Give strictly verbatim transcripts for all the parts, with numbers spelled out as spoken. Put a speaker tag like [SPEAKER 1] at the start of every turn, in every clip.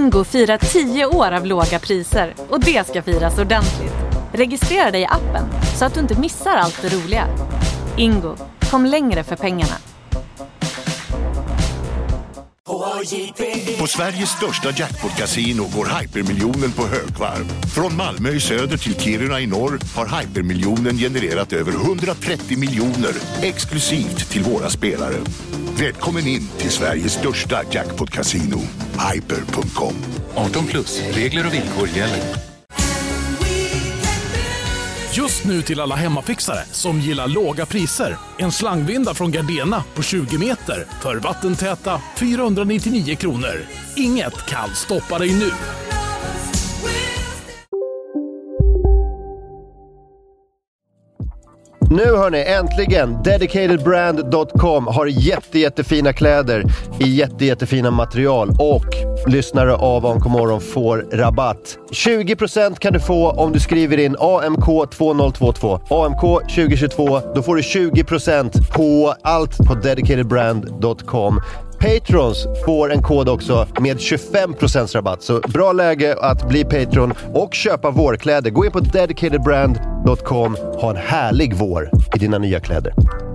[SPEAKER 1] Ingo firar tio år av låga priser och det ska firas ordentligt. Registrera dig i appen så att du inte missar allt det roliga. Ingo, kom längre för pengarna.
[SPEAKER 2] På Sveriges största jackpot-casino går Hypermiljonen på högvarv. Från Malmö i söder till Kiruna i norr har Hypermiljonen genererat över hundratrettio miljoner exklusivt till våra spelare. Välkommen in till Sveriges största jackpot-casino, hyper punkt com.
[SPEAKER 3] arton plus, regler och villkor gäller.
[SPEAKER 4] Just nu till alla hemmafixare som gillar låga priser. En slangvinda från Gardena på tjugo meter för vattentäta fyrahundranittionio kronor. Inget kan stoppa dig nu.
[SPEAKER 5] Nu hör ni, äntligen dedicated brand dot com har jätte, jättefina kläder i jätte, jättefina material och lyssnare av A M K-morgon får rabatt. tjugo procent kan du få om du skriver in A M K två noll två två. A M K tjugo tjugotvå, då får du tjugo procent på allt på dedicated brand dot com. Patrons får en kod också med tjugofem procent rabatt. Så bra läge att bli Patron och köpa vårkläder. Gå in på dedicated brand dot com. Ha en härlig vår i dina nya kläder.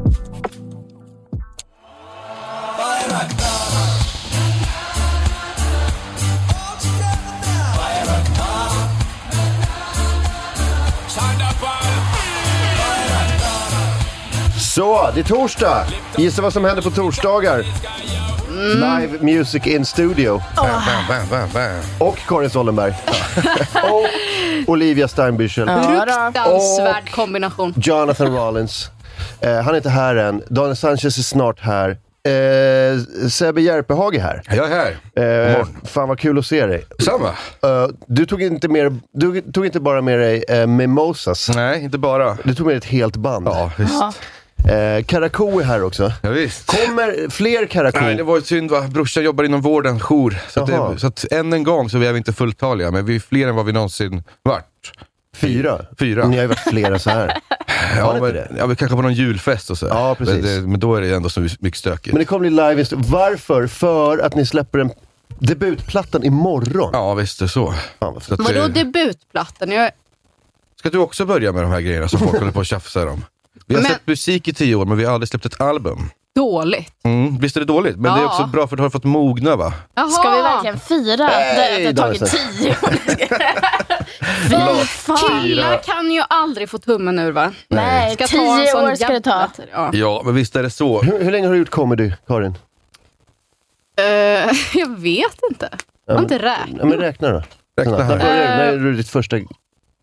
[SPEAKER 5] Så, det är torsdag. Gissa vad som händer på torsdagar. Mm. Live music in studio.
[SPEAKER 6] Oh. Bam, bam, bam.
[SPEAKER 5] Och Karin Sollenberg. Och Olivia Steinbüchel.
[SPEAKER 7] Fruktansvärd kombination.
[SPEAKER 5] Jonathan Rollins. eh, Han är inte här än. Daniel Sanchez är snart här. eh, Sebbe Järpehag är här.
[SPEAKER 6] Jag är här.
[SPEAKER 5] eh, Fan vad kul att se dig.
[SPEAKER 6] Samma.
[SPEAKER 5] eh, Du tog inte mer, Du tog inte bara med dig eh, Mimosas.
[SPEAKER 6] Nej, inte bara.
[SPEAKER 5] Du tog med ett helt band.
[SPEAKER 6] Ja, visst. Aha.
[SPEAKER 5] Eh, Karakou är här också.
[SPEAKER 6] Ja, visst.
[SPEAKER 5] Kommer fler Karakou?
[SPEAKER 6] Nej, det var ett synd va. Brorsan jobbar inom vården, jour. Så att, det, så att än en gång så är vi inte fulltaliga. Men vi är fler än vad vi någonsin varit.
[SPEAKER 5] Fyra?
[SPEAKER 6] Fyra.
[SPEAKER 5] Ni har ju varit flera så här.
[SPEAKER 6] Ja, men, ja, men kanske på någon julfest och så.
[SPEAKER 5] Ja, precis.
[SPEAKER 6] Men, det, men då är det ändå så mycket stökigt.
[SPEAKER 5] Men det kommer bli live i st- Varför? För att ni släpper en debutplattan imorgon.
[SPEAKER 6] Ja, visst är det så.
[SPEAKER 5] Fan,
[SPEAKER 6] så att,
[SPEAKER 7] vadå debutplattan? Jag...
[SPEAKER 6] Ska du också börja med de här grejerna som folk håller på att tjafsa om? Vi har
[SPEAKER 7] men...
[SPEAKER 6] sett musik i tio år, men vi har aldrig släppt ett album.
[SPEAKER 7] Dåligt.
[SPEAKER 6] Mm, visst är det dåligt, men ja. Det är också bra för att du har fått mogna va?
[SPEAKER 8] Jaha. Ska vi verkligen fira
[SPEAKER 5] hey,
[SPEAKER 8] att det har tagit tio år?
[SPEAKER 7] Killar kan ju aldrig få tummen ur va?
[SPEAKER 8] Nej, ska tio år ska det ta.
[SPEAKER 6] Ja. ja, men visst är det så.
[SPEAKER 5] Hur, hur länge har du gjort comedy, Karin?
[SPEAKER 7] Uh, jag vet inte. Jag har um, inte räknat.
[SPEAKER 5] Ja, men räkna då.
[SPEAKER 6] Räkna här.
[SPEAKER 5] När började uh, du ditt första... Uh,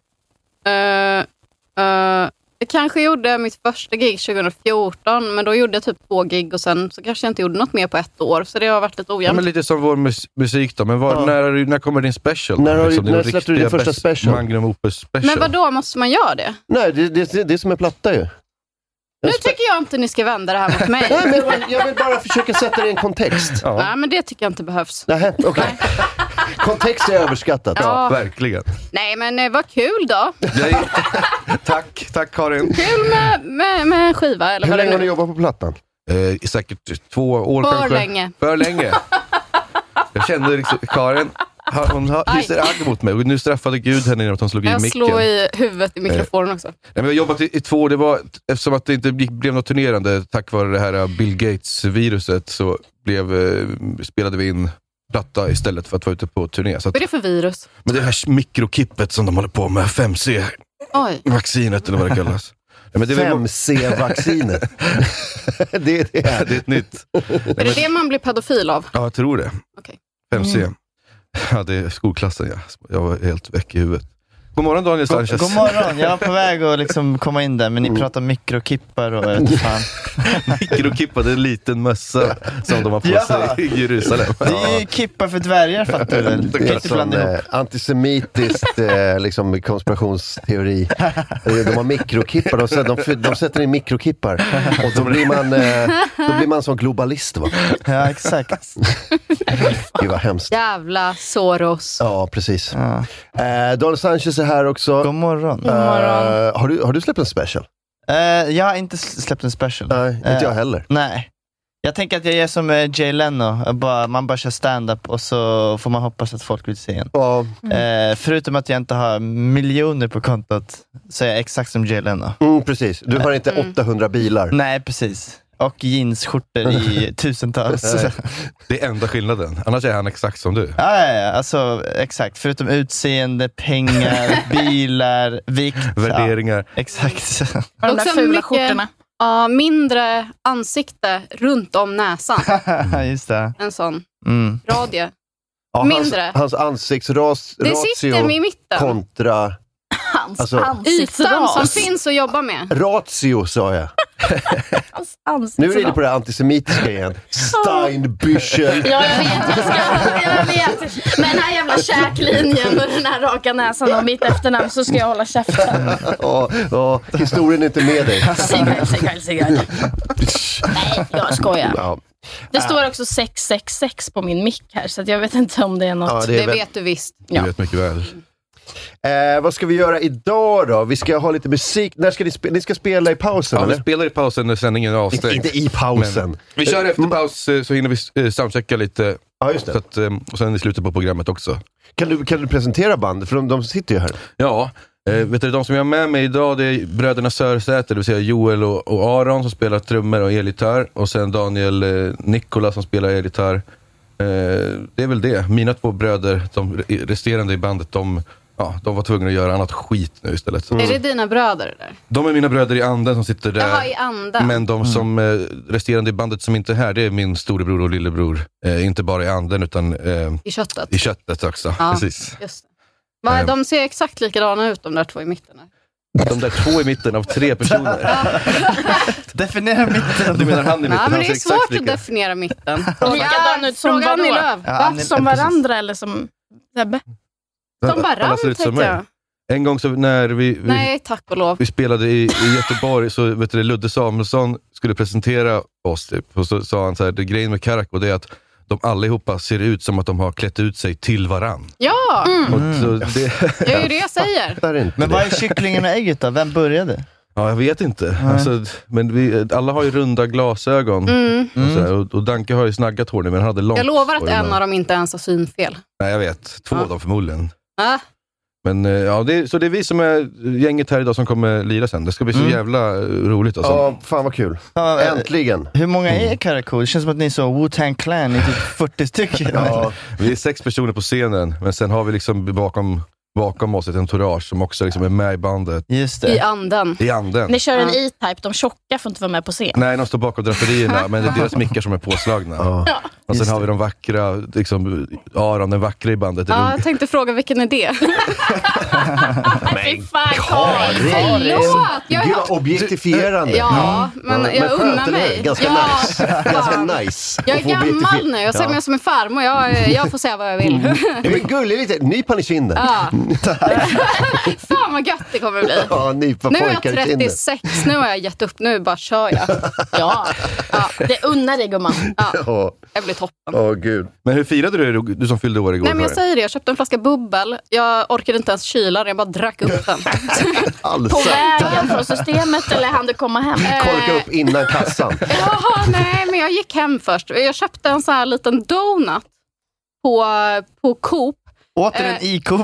[SPEAKER 7] uh, jag kanske gjorde mitt första gig tjugohundrafjorton, men då gjorde jag typ två gig och sen så kanske jag inte gjorde något mer på ett år, så det har varit lite ojämnt.
[SPEAKER 6] Ja, men lite som vår mus- musik då, men var, ja. när, när kommer din special?
[SPEAKER 5] När,
[SPEAKER 6] liksom,
[SPEAKER 5] när släppte du din första special?
[SPEAKER 6] Magnum Opus special.
[SPEAKER 7] Men vadå, måste man göra det?
[SPEAKER 5] Nej, det, det, det är som en platta ju.
[SPEAKER 7] Nu tycker jag inte ni ska vända det här mot mig.
[SPEAKER 5] Nej, men jag vill bara försöka sätta det i en kontext.
[SPEAKER 7] Ja. Nej, men det tycker jag inte behövs.
[SPEAKER 5] Nej, okej. Okay. Kontext är överskattat.
[SPEAKER 7] Ja.
[SPEAKER 6] Ja, verkligen.
[SPEAKER 7] Nej, men eh, vad kul då.
[SPEAKER 6] Nej. Tack, tack Karin.
[SPEAKER 7] Kul med, med, med en skiva. Eller
[SPEAKER 5] hur länge
[SPEAKER 7] har
[SPEAKER 5] du jobbat på plattan?
[SPEAKER 6] Eh, säkert två år
[SPEAKER 7] För
[SPEAKER 6] kanske.
[SPEAKER 7] För länge.
[SPEAKER 6] För länge. Jag kände liksom, Karin... Hon hyser agg mot mig och nu straffade Gud henne genom att hon slog
[SPEAKER 7] jag
[SPEAKER 6] i micken.
[SPEAKER 7] Jag slår i huvudet i mikrofonen också.
[SPEAKER 6] Nej, men jag har jobbat i, i två, det var eftersom att det inte blev något turnerande tack vare det här Bill Gates-viruset så blev, eh, spelade vi in platta istället för att vara ute på turné. Så att,
[SPEAKER 7] vad är det för virus?
[SPEAKER 6] Men det här mikrokippet som de håller på med, fem C-vaccinet eller vad det kallas. Ja, men det
[SPEAKER 5] fem C-vaccinet. det, är det.
[SPEAKER 6] det är ett nytt.
[SPEAKER 7] Är det det man blir pedofil av?
[SPEAKER 6] Ja, jag tror det.
[SPEAKER 7] Okay.
[SPEAKER 6] fem C. Mm. Ja, det är skolklassen, ja. Jag var helt väck i huvudet. God morgon Daniel Sanchez.
[SPEAKER 9] God, god morgon, jag var på väg att liksom komma in där, men ni mm. pratar mikrokippar och jag vet fan.
[SPEAKER 6] Mikrokippar, det är en liten mössa som de har på ja. sig i Jerusalem.
[SPEAKER 9] Det är ju kippar för dvärgar, fattar du väl?
[SPEAKER 5] Det är som eh, antisemitiskt eh, liksom konspirationsteori. De har mikrokippar, de sätter, de, de sätter in mikrokippar och då blir man eh, då blir man som globalist va?
[SPEAKER 9] Ja, exakt.
[SPEAKER 5] Det var hemskt.
[SPEAKER 7] Jävla Soros.
[SPEAKER 5] Ja, precis.
[SPEAKER 9] Ja.
[SPEAKER 5] Eh, Daniel Sanchez är här också.
[SPEAKER 9] God morgon.
[SPEAKER 5] Uh, har, du, har du släppt en special?
[SPEAKER 9] Uh, jag har inte släppt en special.
[SPEAKER 5] Nej, inte uh, jag heller.
[SPEAKER 9] Nej. Jag tänker att jag är som Jay Leno. Bara, man bara kör stand-up och så får man hoppas att folk vill se en.
[SPEAKER 5] Ja.
[SPEAKER 9] Eh, förutom att jag inte har miljoner på kontot så är jag exakt som Jay Leno.
[SPEAKER 5] Mm, precis. Du har inte mm. åttahundra bilar.
[SPEAKER 9] Nej, precis. Och jeansskjortor i tusentals.
[SPEAKER 6] Det är enda skillnaden. Annars är han exakt som du.
[SPEAKER 9] Ja, ja, ja. Alltså, exakt. Förutom utseende, pengar, bilar, vikt.
[SPEAKER 6] Värderingar.
[SPEAKER 9] Ja, exakt.
[SPEAKER 8] Och de där fula skjortorna.
[SPEAKER 7] Ja, mindre ansikte runt om näsan.
[SPEAKER 9] Just det.
[SPEAKER 7] En sån
[SPEAKER 9] mm.
[SPEAKER 7] radie.
[SPEAKER 5] Ja,
[SPEAKER 7] mindre.
[SPEAKER 5] Hans, hans ansiktsras
[SPEAKER 7] det sitter i mitten.
[SPEAKER 5] Kontra
[SPEAKER 8] hans
[SPEAKER 5] alltså,
[SPEAKER 7] ytan som finns att jobba med.
[SPEAKER 5] Ratio sa jag.
[SPEAKER 8] Hans
[SPEAKER 5] nu är det inne på det antisemitiska igen. Steinbüchel.
[SPEAKER 8] Ja, jag vet, jag, ska, jag vet. Med den här jävla käklinjen och den här raka näsan och mitt efternamn så ska jag hålla käften.
[SPEAKER 5] Ja, ja, historien är inte med dig.
[SPEAKER 8] Cigarr, cigarr, cigarr. Nej, jag skojar. Ja. Det står också sex sex sex på min mick här, så att jag vet inte om det är något.
[SPEAKER 7] Ja, det, är det väl... vet du visst.
[SPEAKER 6] Ja. Du vet mycket väl.
[SPEAKER 5] Eh, vad ska vi göra idag då? Vi ska ha lite musik. När ska ni, spe- ni ska spela i pausen?
[SPEAKER 6] Ja,
[SPEAKER 5] eller?
[SPEAKER 6] vi spelar i pausen när sändningen är avstängd.
[SPEAKER 5] Inte, inte i pausen.
[SPEAKER 6] Men vi kör efter paus så hinner vi soundchecka lite.
[SPEAKER 5] Ja, just det.
[SPEAKER 6] Så att, och sen i slutet på programmet också.
[SPEAKER 5] Kan du, kan du presentera band? För de, de sitter ju här.
[SPEAKER 6] Ja, eh, vet du, de som jag har med mig idag, det är bröderna Sörsäter, det vill säga Joel och, och Aron som spelar trummor och elgitarr. Och sen Daniel eh, Nikola som spelar elgitarr. Eh, det är väl det. Mina två bröder, de resterande i bandet, de... Ja, de var tvungna att göra annat skit nu istället.
[SPEAKER 7] Mm. Är det dina bröder där?
[SPEAKER 6] De är mina bröder i anden som sitter där.
[SPEAKER 7] Jaha, i anden.
[SPEAKER 6] Men de som eh, resterande i bandet som inte är här, det är min storebror och lillebror. Eh, inte bara i anden utan eh,
[SPEAKER 7] i köttet.
[SPEAKER 6] I köttet också,
[SPEAKER 7] ja,
[SPEAKER 6] precis.
[SPEAKER 7] Just det. Va, de ser exakt likadana ut, de där två i mitten. Här.
[SPEAKER 6] De där två i mitten av tre personer.
[SPEAKER 9] Definiera mitten.
[SPEAKER 6] Du menar han i mitten?
[SPEAKER 7] Ja, men det är svårt
[SPEAKER 6] lika.
[SPEAKER 7] att definiera mitten.
[SPEAKER 8] Likadan ut som
[SPEAKER 7] vadå?
[SPEAKER 8] Ja, som varandra eller som Sebbe?
[SPEAKER 7] Som varandra, tänkte jag.
[SPEAKER 6] En gång så när vi, vi,
[SPEAKER 7] Nej, tack och lov.
[SPEAKER 6] vi spelade i, i Göteborg så vet du, Ludde Samuelsson skulle presentera oss typ, och så sa han så här, det grejen med Karako det är att de allihopa ser ut som att de har klätt ut sig till varann.
[SPEAKER 7] Ja!
[SPEAKER 6] Mm. Och så det...
[SPEAKER 7] Det är ju det jag säger.
[SPEAKER 9] Men vad är kycklingen och ägget då? Vem började?
[SPEAKER 6] Ja, jag vet inte. Alltså, men vi, alla har ju runda glasögon.
[SPEAKER 7] Mm.
[SPEAKER 6] Och, så här, och, och Danke har ju snaggat hår nu, men han hade långt.
[SPEAKER 7] Jag lovar att en av dem inte ens har synfel.
[SPEAKER 6] Nej, jag vet. Två
[SPEAKER 7] ja.
[SPEAKER 6] av dem förmodligen.
[SPEAKER 7] Ja.
[SPEAKER 6] Men ja, det är, så det är vi som är gänget här idag som kommer lira sen. Det ska bli så mm. jävla roligt alltså.
[SPEAKER 5] Ja, fan vad kul. Ja, äntligen.
[SPEAKER 9] Hur många är Karako? Det känns som att ni är så Wu-Tang Clan i typ fyrtio stycken.
[SPEAKER 6] Ja, vi är sex personer på scenen, men sen har vi liksom bakom bakom oss ett entourage som också liksom är med i bandet.
[SPEAKER 9] Just det.
[SPEAKER 7] I anden.
[SPEAKER 6] I anden.
[SPEAKER 8] Ni kör en E-Type, de tjocka får inte vara med på scen.
[SPEAKER 6] Nej, de står bakom draperierna, men det är deras mickar som är påslagna.
[SPEAKER 5] Ja.
[SPEAKER 6] Och sen har vi de vackra, liksom, Aron, den vackra i bandet.
[SPEAKER 7] Ja, jag tänkte fråga, vilken är det?
[SPEAKER 8] Fy fan,
[SPEAKER 5] Karin!
[SPEAKER 7] Förlåt! Jag
[SPEAKER 5] Gud, objektifierande.
[SPEAKER 7] Ja, men
[SPEAKER 5] ja,
[SPEAKER 7] jag
[SPEAKER 5] men
[SPEAKER 7] unnar mig.
[SPEAKER 5] Ganska
[SPEAKER 7] ja,
[SPEAKER 5] nice. Ganska nice.
[SPEAKER 7] Jag är gammal nu, jag ser ja. mig som en farmor. Jag, jag får säga vad jag vill.
[SPEAKER 5] Mm. Ja, men gullig lite, nypan i kinden.
[SPEAKER 7] Ja. Fan vad gött det kommer att bli.
[SPEAKER 5] Ja, nypa
[SPEAKER 7] nu är jag trettiosex, nu har jag gett upp, nu bara kör jag.
[SPEAKER 8] Ja, ja. Det unnar dig gumman.
[SPEAKER 7] Ja, det blir toppen.
[SPEAKER 5] Åh gud.
[SPEAKER 6] Men hur firade du det, du som fyllde år igår?
[SPEAKER 7] Nej, men jag säger det, jag köpte en flaska bubbel. Jag orkade inte ens kyla den, jag bara drack upp den.
[SPEAKER 5] Alltså.
[SPEAKER 8] På vägen från systemet eller hann du komma hem?
[SPEAKER 5] Korka upp innan kassan.
[SPEAKER 7] Jaha, nej, men jag gick hem först. Jag köpte en sån här liten donut på, på Coop.
[SPEAKER 9] Åter en i Coop.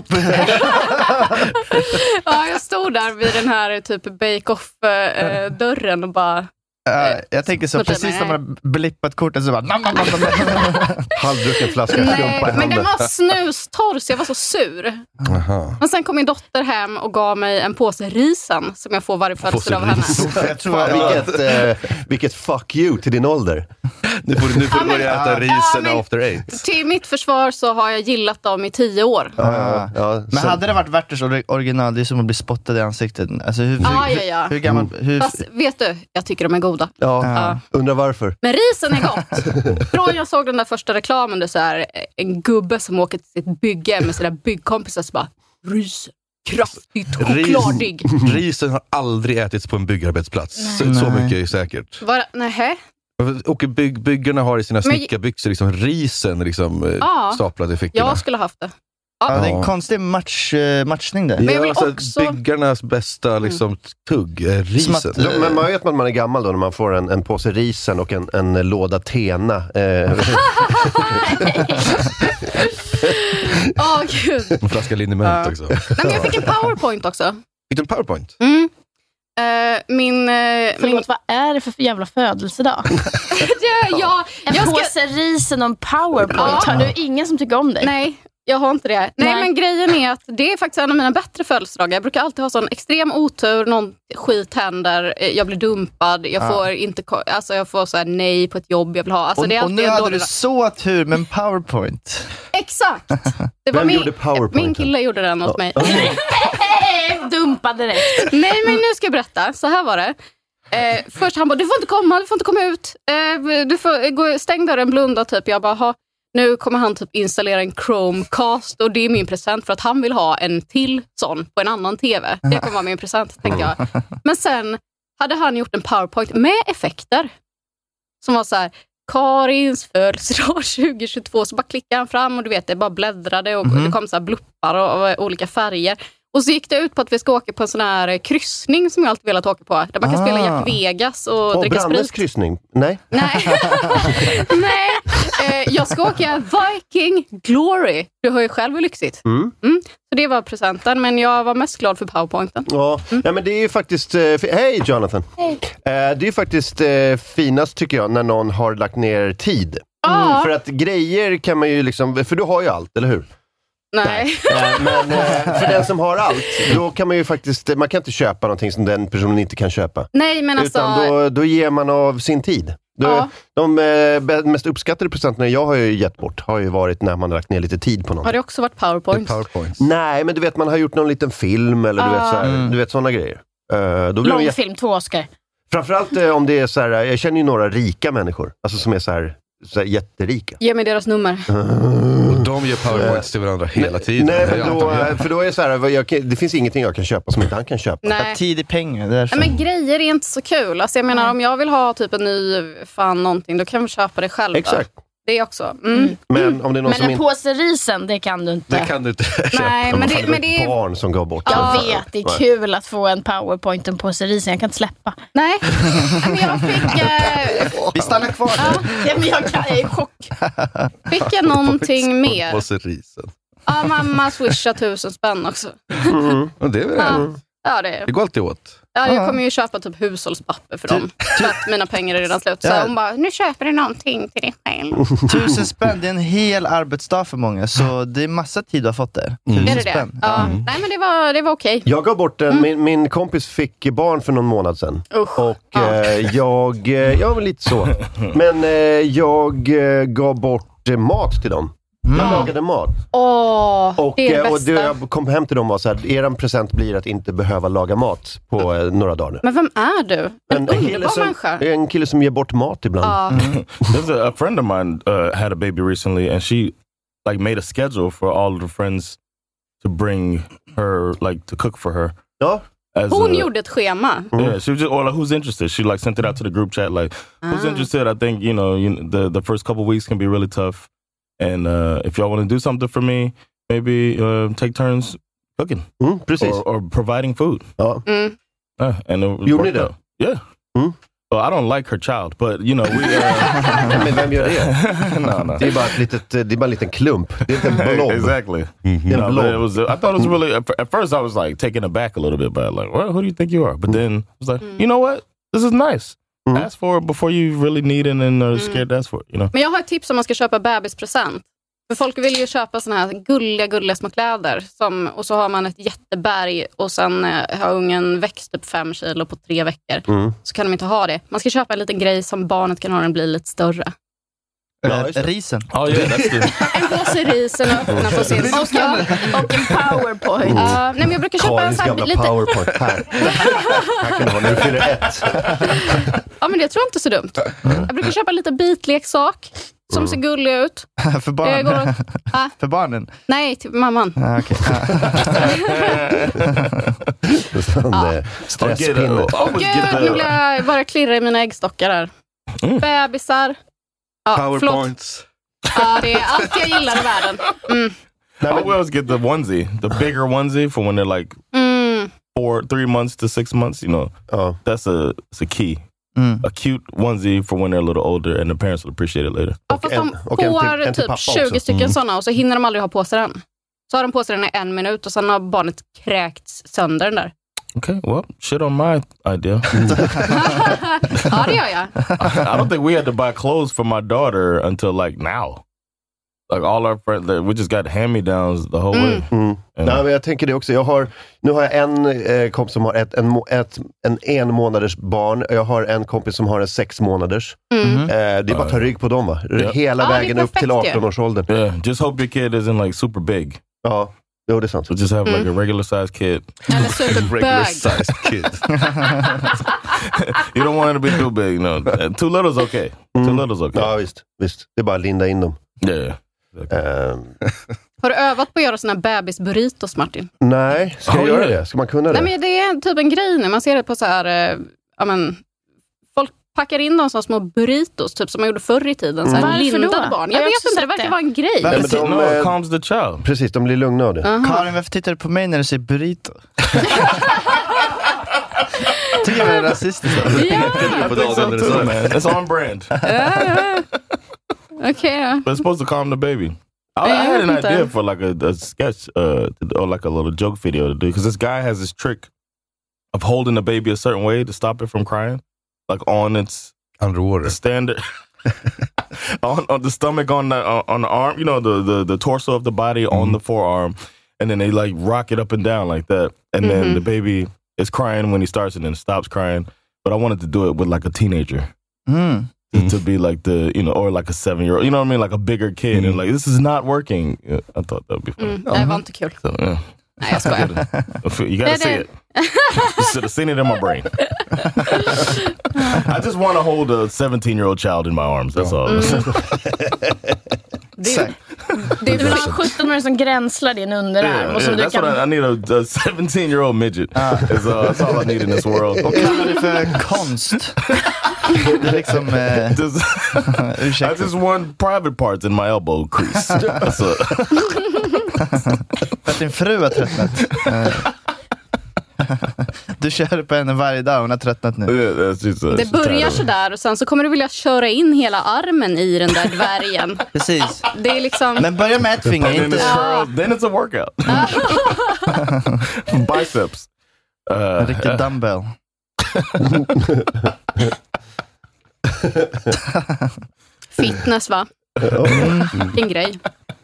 [SPEAKER 7] Ja, jag stod där vid den här typ bake-off-dörren och bara...
[SPEAKER 9] Uh, jag tänker så, precis när man har blippat kortet så bara... Nam, nam, nam, nam.
[SPEAKER 5] Halvdrucken flaska
[SPEAKER 7] Nej,
[SPEAKER 5] strumpa i handen.
[SPEAKER 7] men den var snustorr så jag var så sur.
[SPEAKER 6] Aha.
[SPEAKER 7] Men sen kom min dotter hem och gav mig en påse risen som jag får varje födelsedag av henne.
[SPEAKER 5] Jag tror Fan, vilket, eh, vilket fuck you till din ålder.
[SPEAKER 6] Nu får du, nu får du börja äta risen ja, after eight.
[SPEAKER 7] Till mitt försvar så har jag gillat dem i tio år.
[SPEAKER 9] Ja, ja, ja. Men sen... hade det varit Werthers original, det är som att bli spottad i ansiktet. Alltså, hur,
[SPEAKER 7] ja, ja, ja.
[SPEAKER 9] hur, hur gammal... Hur...
[SPEAKER 7] Fast vet du, jag tycker de är goda.
[SPEAKER 5] Ja, ja. Undrar varför.
[SPEAKER 7] Men risen är gott. Från jag såg den där första reklamen, det är så här, en gubbe som åker till sitt bygge med sina byggkompisar så bara, ris, kraftigt, chokladig.
[SPEAKER 6] Ris, risen har aldrig ätits på en byggarbetsplats. Så, så mycket är säkert.
[SPEAKER 7] Var, nähä?
[SPEAKER 6] Och bygg, byggarna har i sina snickarbyxor liksom risen liksom,
[SPEAKER 7] ja,
[SPEAKER 6] staplade i fickorna.
[SPEAKER 7] Jag skulle haft det.
[SPEAKER 9] Ja, det är en konstig match, matchning där.
[SPEAKER 6] Men jag vill ja, också... Byggarnas bästa liksom, tugg är risen.
[SPEAKER 5] Smatt, äh... Men man vet att man är gammal då när man får en, en påse risen och en, en låda tena. Eh.
[SPEAKER 7] Åh, oh, gud.
[SPEAKER 6] En flaska liniment uh. också.
[SPEAKER 7] Nej, men jag fick en PowerPoint också.
[SPEAKER 6] Fick du en PowerPoint?
[SPEAKER 7] Mm. Uh, min... Uh,
[SPEAKER 8] Förlåt,
[SPEAKER 7] min...
[SPEAKER 8] vad är det för jävla födelsedag?
[SPEAKER 7] ja, ja,
[SPEAKER 8] en
[SPEAKER 7] jag
[SPEAKER 8] påse
[SPEAKER 7] ska...
[SPEAKER 8] risen och en PowerPoint. Ja. Har du ingen som tycker om dig?
[SPEAKER 7] Nej. Jag har inte det. Nej, Nej, men grejen är att det är faktiskt en av mina bättre födelsedagar. Jag brukar alltid ha sån extrem otur, någon skit händer, jag blir dumpad, jag ja. får inte, alltså jag får så här nej på ett jobb jag vill ha. Alltså
[SPEAKER 9] och,
[SPEAKER 7] det är
[SPEAKER 9] och nu hade du så tur med en PowerPoint.
[SPEAKER 7] Exakt! Det var
[SPEAKER 5] Vem
[SPEAKER 7] min,
[SPEAKER 5] gjorde PowerPoint?
[SPEAKER 7] Min kille gjorde den åt mig.
[SPEAKER 8] Dumpad direkt.
[SPEAKER 7] Nej, men nu ska jag berätta. Så här var det. Eh, först han bara, du får inte komma, du får inte komma ut. Eh, du får gå, stäng dörren, blunda typ. Jag bara, ha. Nu kommer han typ installera en Chromecast och det är min present för att han vill ha en till sån på en annan tv. Det kommer vara min present, tänkte jag. Men sen hade han gjort en PowerPoint med effekter som var så här: Karins födelsedag tjugo tjugotvå. Så bara klickade han fram och du vet, det bara bläddrade och mm. det kom så här bluppar och, och olika färger. Och så gick det ut på att vi ska åka på en sån här kryssning som jag alltid velat åka på. Där man kan ah. spela Jack Vegas och oh, dricka sprit.
[SPEAKER 5] kryssning? Nej.
[SPEAKER 7] Nej. Nej. Eh, jag ska åka Viking Glory. Du hör ju själv hur lyxigt. Mm. Mm. Så det var presenten, men jag var mest glad för PowerPointen.
[SPEAKER 5] Ja, mm. ja men det är ju faktiskt... Eh, Hej Jonathan!
[SPEAKER 8] Hej.
[SPEAKER 5] Eh, det är ju faktiskt eh, finast tycker jag när någon har lagt ner tid. Mm. För att grejer kan man ju liksom... För du har ju allt, eller hur?
[SPEAKER 7] Nej.
[SPEAKER 5] Nej. Men eh, för den som har allt, då kan man ju faktiskt, man kan inte köpa någonting som den personen inte kan köpa.
[SPEAKER 7] Nej, men alltså...
[SPEAKER 5] Utan då, då ger man av sin tid. Då, ja. De eh, mest uppskattade presenterna jag har ju gett bort har ju varit när man har lagt ner lite tid på någonting.
[SPEAKER 7] Har det också varit PowerPoint?
[SPEAKER 6] PowerPoint?
[SPEAKER 5] Nej, men du vet, man har gjort någon liten film eller du
[SPEAKER 7] ah.
[SPEAKER 5] vet, så här, mm. du vet sådana grejer. Uh, då
[SPEAKER 8] Lång
[SPEAKER 5] jätt...
[SPEAKER 8] film, två Oscar.
[SPEAKER 5] Framförallt eh, om det är så här, jag känner ju några rika människor, alltså som är så här, så här jätterika.
[SPEAKER 7] Ge mig deras nummer.
[SPEAKER 5] Uh.
[SPEAKER 6] Och de gör PowerPoints till varandra hela tiden.
[SPEAKER 5] Nej, men då, för då är det så här, jag, det finns ingenting jag kan köpa som inte han kan köpa.
[SPEAKER 7] Nej.
[SPEAKER 9] Tid i pengar. Det är så.
[SPEAKER 7] Men grejer är inte så kul. Alltså jag menar, mm. om jag vill ha typ en ny fan någonting, då kan vi köpa det själv.
[SPEAKER 5] Exakt.
[SPEAKER 7] Då. Det också. Mm.
[SPEAKER 5] Men om det är någon
[SPEAKER 8] men
[SPEAKER 5] som
[SPEAKER 8] en påse risen, det kan du inte.
[SPEAKER 6] Det kan du inte
[SPEAKER 7] Nej, men det, men det är
[SPEAKER 5] barn som går bort.
[SPEAKER 8] Jag ja. vet, det är kul att få en PowerPoint och en påse risen. Jag kan inte släppa.
[SPEAKER 7] Nej, men jag fick... Äh...
[SPEAKER 9] Vi stannar kvar
[SPEAKER 7] ja.
[SPEAKER 8] ja, men jag, kan, jag är i chock.
[SPEAKER 7] Fick jag någonting mer?
[SPEAKER 6] Påse risen.
[SPEAKER 7] Ja, mamma swishar tusen spänn också.
[SPEAKER 6] Mm. Och det är väl
[SPEAKER 7] ja. ja, det är.
[SPEAKER 6] Det går alltid åt.
[SPEAKER 7] Ja, jag kommer ju köpa typ hushållspapper för dem. För att mina pengar är redan slut. Så ja. hon bara, nu köper du någonting till dig själv.
[SPEAKER 9] Tusen spänn, det är en hel arbetsdag för många. Så det är massa tid du har fått där.
[SPEAKER 7] Mm.
[SPEAKER 9] Tusen
[SPEAKER 7] är det
[SPEAKER 9] spänn.
[SPEAKER 7] Det? Ja. Mm. Nej, men det var, det var okej.
[SPEAKER 5] Jag gav bort en, mm. min, min kompis fick barn för någon månad sedan.
[SPEAKER 7] Usch.
[SPEAKER 5] Och
[SPEAKER 7] ja.
[SPEAKER 5] eh, jag, jag var lite så. Men eh, jag eh, gav bort eh, mat till dem. Jag mm. lagade mat.
[SPEAKER 7] Åh,
[SPEAKER 5] och,
[SPEAKER 7] det är det
[SPEAKER 5] och
[SPEAKER 7] bästa.
[SPEAKER 5] jag kom hem till dem och sa att er present blir att inte behöva laga mat på eh, några dagar nu.
[SPEAKER 7] Men vem är du? En, en underbar människa.
[SPEAKER 5] En kille som ger bort mat ibland.
[SPEAKER 7] Ah.
[SPEAKER 10] Mm. There's a, a friend of mine uh, had a baby recently and she like made a schedule for all of the friends to bring her, like to cook for her.
[SPEAKER 5] Ja.
[SPEAKER 10] As
[SPEAKER 7] Hon
[SPEAKER 10] a,
[SPEAKER 7] gjorde ett schema.
[SPEAKER 10] Yeah, she was just, or like, who's interested? She like sent it out to the group chat like, ah. who's interested? I think, you know, you, the, the first couple weeks can be really tough. And uh, if y'all want to do something for me, maybe uh, take turns cooking.
[SPEAKER 5] Mm, precis.
[SPEAKER 10] Or, or providing food.
[SPEAKER 5] Ja.
[SPEAKER 7] Mm.
[SPEAKER 10] Uh, and it
[SPEAKER 5] Gjorde ni det?
[SPEAKER 10] Yeah.
[SPEAKER 5] Mm.
[SPEAKER 10] Well, I don't like her child, but you know, we... Uh...
[SPEAKER 5] Men vem gör det?
[SPEAKER 10] no, no.
[SPEAKER 5] Det är bara ett litet, det är bara en liten klump. Det är inte en blob.
[SPEAKER 10] Exactly.
[SPEAKER 5] Mm-hmm.
[SPEAKER 10] You know, but it was, I thought it was really, at first I was like taken aback a little bit by like, well, who do you think you are? But then I was like, mm. you know what? This is nice. Mm. Ask for it before you really need it and are scared to ask for it, you know?
[SPEAKER 7] Men jag har ett tips om man ska köpa bebispresent. För folk vill ju köpa såna här gulliga, gulliga små kläder. Som, och så har man ett jätteberg och sen eh, har ungen växt upp fem kilo på tre veckor. Mm. Så kan de inte ha det. Man ska köpa en liten grej som barnet kan ha den bli lite större.
[SPEAKER 9] Ja, risen.
[SPEAKER 10] Oh, yeah, that's good.
[SPEAKER 7] En påse risen och öppna på sin.
[SPEAKER 8] Och, och en PowerPoint.
[SPEAKER 7] Mm. Uh, nej, men jag brukar köpa
[SPEAKER 5] Karins
[SPEAKER 7] en
[SPEAKER 5] gamla
[SPEAKER 7] lite...
[SPEAKER 5] PowerPoint. Här. Här kan du ha när du fyller ett.
[SPEAKER 7] Ja, men det tror jag inte så dumt. Jag brukar köpa lite bitleksak. Som mm. ser gullig ut.
[SPEAKER 9] För barnen?
[SPEAKER 7] Går, ah.
[SPEAKER 9] För barnen?
[SPEAKER 7] Nej, till mamman.
[SPEAKER 9] Ah, okay.
[SPEAKER 5] ah. Stresspinne.
[SPEAKER 7] Åh gud, nu vill jag bara klirra i mina äggstockar där. Mm. Bebisar.
[SPEAKER 6] Ja, PowerPoints.
[SPEAKER 7] Ja, det är allt jag gillar i världen. Mm.
[SPEAKER 10] I always get the onesie, the bigger onesie for when they're like
[SPEAKER 7] Mm.
[SPEAKER 10] four, three months to six months. You know,
[SPEAKER 5] Oh.
[SPEAKER 10] that's a, it's a key.
[SPEAKER 9] Mm.
[SPEAKER 10] A cute onesie for when they're a little older, and the parents will appreciate it later.
[SPEAKER 7] Ja, fast de
[SPEAKER 5] en- och en till-
[SPEAKER 7] får
[SPEAKER 5] en till
[SPEAKER 7] typ
[SPEAKER 5] pappa
[SPEAKER 7] tjugo
[SPEAKER 5] också.
[SPEAKER 7] stycken
[SPEAKER 10] Mm.
[SPEAKER 7] sådana och så hinner de aldrig ha på sig den. Så har de på sig den i en minut och sen har barnet kräkts sönder den där.
[SPEAKER 10] Okay, well, shit on my idea.
[SPEAKER 7] Ja, det gör jag.
[SPEAKER 10] I don't think we had to buy clothes for my daughter until like now. Like all our friends, we just got hand-me-downs the whole way.
[SPEAKER 5] Mm.
[SPEAKER 10] And-
[SPEAKER 5] Nej, men jag tänker det också. Jag har, nu har jag en eh, kompis som har ett, en, må- ett, en en månaders barn. Jag har en kompis som har en sex månaders.
[SPEAKER 7] Mm.
[SPEAKER 5] Eh, det är bara att ta rygg på dem, va?
[SPEAKER 10] Ja.
[SPEAKER 5] Hela
[SPEAKER 7] Ja, det är
[SPEAKER 5] vägen upp till
[SPEAKER 7] perfekt ju.
[SPEAKER 5] arton-årsåldern.
[SPEAKER 10] Yeah, just hope your kid isn't like super big.
[SPEAKER 5] Ja, jo, det är sant.
[SPEAKER 10] So just have like a regular sized kid.
[SPEAKER 7] Eller superbög.
[SPEAKER 6] sized kid.
[SPEAKER 10] You don't want it to be too big, no. Uh, Too little's okay. Too
[SPEAKER 5] Mm.
[SPEAKER 10] little's okay.
[SPEAKER 5] Ja, visst, visst. Det är bara att linda in dem.
[SPEAKER 10] Yeah.
[SPEAKER 5] Eh,
[SPEAKER 7] Har du övat på att göra såna bebis-burritos, Martin?
[SPEAKER 5] nej, ska jag
[SPEAKER 10] Oh,
[SPEAKER 5] göra
[SPEAKER 10] yeah.
[SPEAKER 5] det? Ska man kunna det?
[SPEAKER 7] Nej, men det är typ en grej nu. Man ser det på så här... Eh, ja, men, folk packar in dem som små burritos, typ som man gjorde förr i tiden. Så här,
[SPEAKER 8] Varför
[SPEAKER 7] lindade
[SPEAKER 8] då?
[SPEAKER 7] barn.
[SPEAKER 8] Jag
[SPEAKER 7] Jag
[SPEAKER 8] har
[SPEAKER 7] vet
[SPEAKER 8] också
[SPEAKER 7] inte, det
[SPEAKER 8] sett
[SPEAKER 7] verkar
[SPEAKER 8] det.
[SPEAKER 7] vara en grej.
[SPEAKER 5] Nej, men
[SPEAKER 10] But
[SPEAKER 5] de,
[SPEAKER 10] no,
[SPEAKER 5] eh,
[SPEAKER 10] it calms the child.
[SPEAKER 5] Precis, de blir lugna av det.
[SPEAKER 7] Aha.
[SPEAKER 9] Karin, varför tittar du på mig när du säger burrito? Tycker jag är rasistiskt.
[SPEAKER 7] Ja,
[SPEAKER 10] I think so too, man. It's on brand.
[SPEAKER 7] ja, ja. Okej då.
[SPEAKER 10] But it's supposed to calm the baby. I, I
[SPEAKER 7] Yeah,
[SPEAKER 10] had an
[SPEAKER 7] inte.
[SPEAKER 10] idea for like a, a sketch uh, to, or like a little joke video to do, because this guy has this trick of holding the baby a certain way to stop it from crying, like on its
[SPEAKER 6] Underwater.
[SPEAKER 10] the standard on, on the stomach, on the uh, on the arm, you know, the the, the torso of the body on the forearm, and then they like rock it up and down like that, and then
[SPEAKER 7] Mhm.
[SPEAKER 10] the baby is crying when he starts and then stops crying. But I wanted to do it with like a teenager.
[SPEAKER 9] Mm.
[SPEAKER 10] To, to be like the, you know, or like a seven year old, you know what I mean? Like a bigger kid. And like, this is not working. Yeah, I thought that would be funny.
[SPEAKER 7] Mm, det var inte kul.
[SPEAKER 10] So, yeah.
[SPEAKER 7] Nej, jag skojar.
[SPEAKER 10] You gotta
[SPEAKER 7] Det-
[SPEAKER 10] see
[SPEAKER 7] det-
[SPEAKER 10] it. You should have seen it in my brain. I just want to hold a seventeen year old child in my arms. That's all.
[SPEAKER 7] Det är, det är
[SPEAKER 8] Du vill ha en sjutton-åring som gränslar din underarm.
[SPEAKER 10] Yeah,
[SPEAKER 8] och som
[SPEAKER 10] yeah,
[SPEAKER 8] du
[SPEAKER 10] that's
[SPEAKER 8] kan...
[SPEAKER 10] what I, I need a, a seventeen year old midget. Is, uh, that's all I need in this world.
[SPEAKER 9] Och kallar det för konst. Det är liksom... Eh,
[SPEAKER 10] Just, I
[SPEAKER 9] ursäkta.
[SPEAKER 10] just want private parts in my elbow crease. That's a,
[SPEAKER 9] För att din fru har tröttnat. Eh, Du kör på henne varje dag, hon har tröttnat nu.
[SPEAKER 10] yeah, that's just a,
[SPEAKER 7] det
[SPEAKER 10] she's
[SPEAKER 7] börjar
[SPEAKER 10] tired of-
[SPEAKER 7] sådär och sen så kommer du vilja köra in hela armen i den där dvärgen.
[SPEAKER 9] Precis.
[SPEAKER 7] Det är liksom...
[SPEAKER 9] Men börja med ett finger,
[SPEAKER 10] And then
[SPEAKER 9] inte...
[SPEAKER 10] it's curls, then it's a workout. Biceps. Uh,
[SPEAKER 9] En riktig dumbbell.
[SPEAKER 7] Fitness, va? Din grej.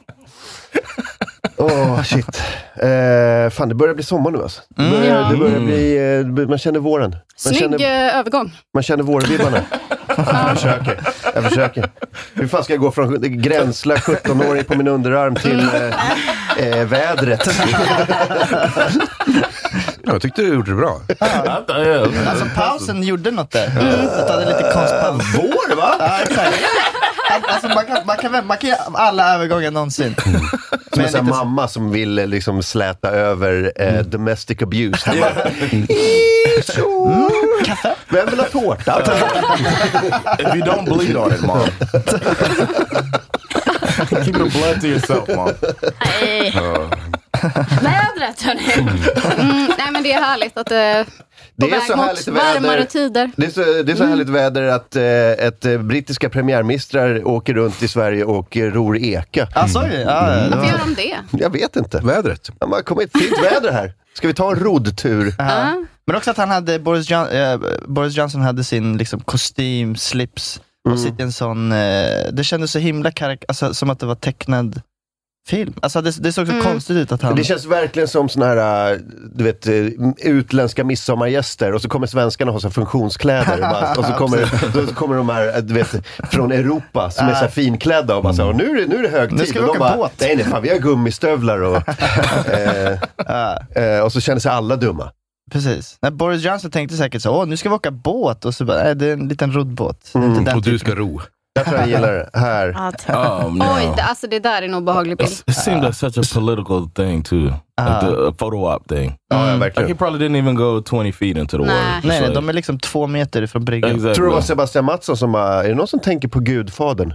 [SPEAKER 5] Åh, oh, shit. Eh, fan, det börjar bli sommar nu alltså. Det
[SPEAKER 9] Mm.
[SPEAKER 5] börjar,
[SPEAKER 7] Ja.
[SPEAKER 5] det börjar bli, eh, det bör- man känner våren. Man
[SPEAKER 7] Snygg
[SPEAKER 5] känner,
[SPEAKER 7] eh, övergång.
[SPEAKER 5] man känner vårvibbarna. Jag försöker. Jag försöker. Hur fan ska jag gå från gränsla sjutton-åring på min underarm till eh, eh, vädret?
[SPEAKER 6] Ja, jag tyckte du gjorde det bra.
[SPEAKER 10] I thought, yeah,
[SPEAKER 9] Alltså pausen gjorde något där. Jag hade lite konstpaus.
[SPEAKER 5] Vår, va?
[SPEAKER 9] Ja, exakt. Alltså, man, kan, man, kan, man kan göra alla övergångar någonsin.
[SPEAKER 5] Som en
[SPEAKER 9] Men
[SPEAKER 5] sån här
[SPEAKER 9] lite-
[SPEAKER 5] mamma som vill eh, liksom släta över eh, domestic abuse. Han bara, så. Vem vill ha tårta?
[SPEAKER 10] if you don't bleed on it, mom. Keep the blood to yourself, mom.
[SPEAKER 8] Nej. Vädret, hörni.
[SPEAKER 7] Mm, nej, men det är härligt att det på
[SPEAKER 5] Det är
[SPEAKER 7] väg
[SPEAKER 5] så
[SPEAKER 7] mot
[SPEAKER 5] härligt
[SPEAKER 7] varmare
[SPEAKER 5] väder.
[SPEAKER 7] tider.
[SPEAKER 5] Det är så, det är så härligt väder att eh, ett eh, brittiska premiärministrar åker runt i Sverige och eh, ror eka.
[SPEAKER 9] Ja, sorry. Ja, det
[SPEAKER 7] Varför
[SPEAKER 9] var...
[SPEAKER 7] gör de det?
[SPEAKER 5] Jag vet inte.
[SPEAKER 6] Vädret.
[SPEAKER 5] Ja, man har kommit fint väder här. Ska vi ta en roddtur?
[SPEAKER 7] Ja.
[SPEAKER 9] Men också att han hade, Boris, John, eh, Boris Johnson hade sin liksom, kostym, slips och sitt i en sån, eh, det kändes så himla karak- alltså, som att det var tecknad film. Alltså det, det såg så
[SPEAKER 7] Mm.
[SPEAKER 9] konstigt ut att han...
[SPEAKER 5] Det känns verkligen som såna här, du vet, eh, utländska midsommargäster och så kommer svenskarna ha så funktionskläder och, bara, och så, kommer, så kommer de här, du vet, från Europa som är så här finklädda och bara så här, och nu är det, nu är det hög
[SPEAKER 9] Nu
[SPEAKER 5] tid.
[SPEAKER 9] ska vi
[SPEAKER 5] Och de
[SPEAKER 9] åka
[SPEAKER 5] bara,
[SPEAKER 9] båt.
[SPEAKER 5] nej nej fan, vi har gummistövlar och, eh, eh, och så känner sig alla dumma.
[SPEAKER 9] Precis. När Boris Johnson tänkte säkert så, åh nu ska vi åka båt och så bara, nej det är en liten roddbåt. Det är inte den
[SPEAKER 6] Och du
[SPEAKER 9] typen.
[SPEAKER 6] ska ro.
[SPEAKER 5] Jag tror jag gillar det. Här.
[SPEAKER 8] Ja, tack.
[SPEAKER 10] Oh no.
[SPEAKER 7] Oj, det, alltså det där är nog behaglig bild.
[SPEAKER 10] It seemed like such a political thing too, like the uh, photo op thing.
[SPEAKER 5] Ja, ja,
[SPEAKER 10] Like he
[SPEAKER 5] verkligen.
[SPEAKER 10] probably didn't even go twenty feet into the
[SPEAKER 7] Nej.
[SPEAKER 10] water. Just
[SPEAKER 9] Nej, nej,
[SPEAKER 10] like-
[SPEAKER 9] de är liksom två meter ifrån bryggan.
[SPEAKER 10] Exactly.
[SPEAKER 5] Tror du det var Sebastian Mattsson som, uh, är det någon som tänker på Gudfadern?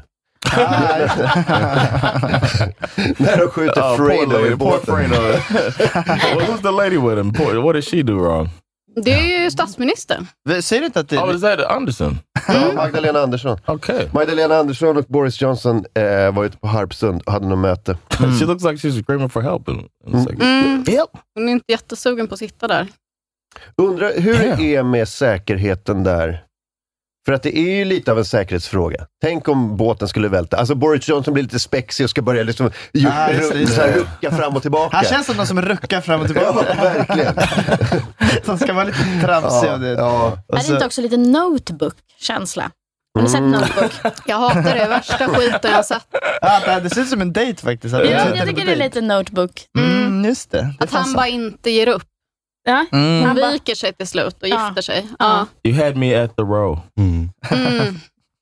[SPEAKER 5] När de skjuter
[SPEAKER 10] Oh,
[SPEAKER 5] Fredo
[SPEAKER 10] poor
[SPEAKER 5] i
[SPEAKER 10] lady, poor
[SPEAKER 5] båten.
[SPEAKER 10] Fredo. Well, who's the lady with him? Poor, what did she do wrong?
[SPEAKER 7] Det är ju statsministern.
[SPEAKER 9] Säger du inte att det
[SPEAKER 10] Oh, is that Anderson?
[SPEAKER 5] Ja, Magdalena Andersson.
[SPEAKER 10] Okay.
[SPEAKER 5] Magdalena Andersson och Boris Johnson eh, var ute på Harpsund och hade något möte.
[SPEAKER 10] She looks like she's screaming for help. In, in a second.
[SPEAKER 7] Mm.
[SPEAKER 10] Yep.
[SPEAKER 7] Hon är inte jättesugen på att sitta där.
[SPEAKER 5] Undrar hur det är med säkerheten där. För att det är ju lite av en säkerhetsfråga. Tänk om båten skulle välta. Alltså Boris Johnson blir lite spexig och ska börja liksom ju,
[SPEAKER 9] Ah, just det, just
[SPEAKER 5] så här,
[SPEAKER 9] det.
[SPEAKER 5] rucka fram och tillbaka.
[SPEAKER 9] Han känns som någon som ruckar fram och tillbaka.
[SPEAKER 5] Ja, verkligen.
[SPEAKER 9] Som ska vara lite tramsig.
[SPEAKER 5] Ja,
[SPEAKER 9] och det.
[SPEAKER 5] ja.
[SPEAKER 9] Och
[SPEAKER 8] Är
[SPEAKER 9] så-
[SPEAKER 8] det inte också lite Notebook-känsla? Har ni sett
[SPEAKER 5] Mm.
[SPEAKER 8] Notebook?
[SPEAKER 7] Jag hatar det. Värsta skiten jag har sett.
[SPEAKER 9] Ja, det, det ser ut som en dejt faktiskt.
[SPEAKER 8] Ja, jag tycker det är lite Notebook.
[SPEAKER 9] Mm, just det. det
[SPEAKER 7] Att han
[SPEAKER 9] fanns-
[SPEAKER 7] bara inte ger upp.
[SPEAKER 8] Ja.
[SPEAKER 9] Mm.
[SPEAKER 7] Han
[SPEAKER 8] Han bara-
[SPEAKER 7] viker sig till slut och
[SPEAKER 8] Ja.
[SPEAKER 7] gifter sig. Ja.
[SPEAKER 10] You had me at the row.
[SPEAKER 6] Mm.
[SPEAKER 7] Mm.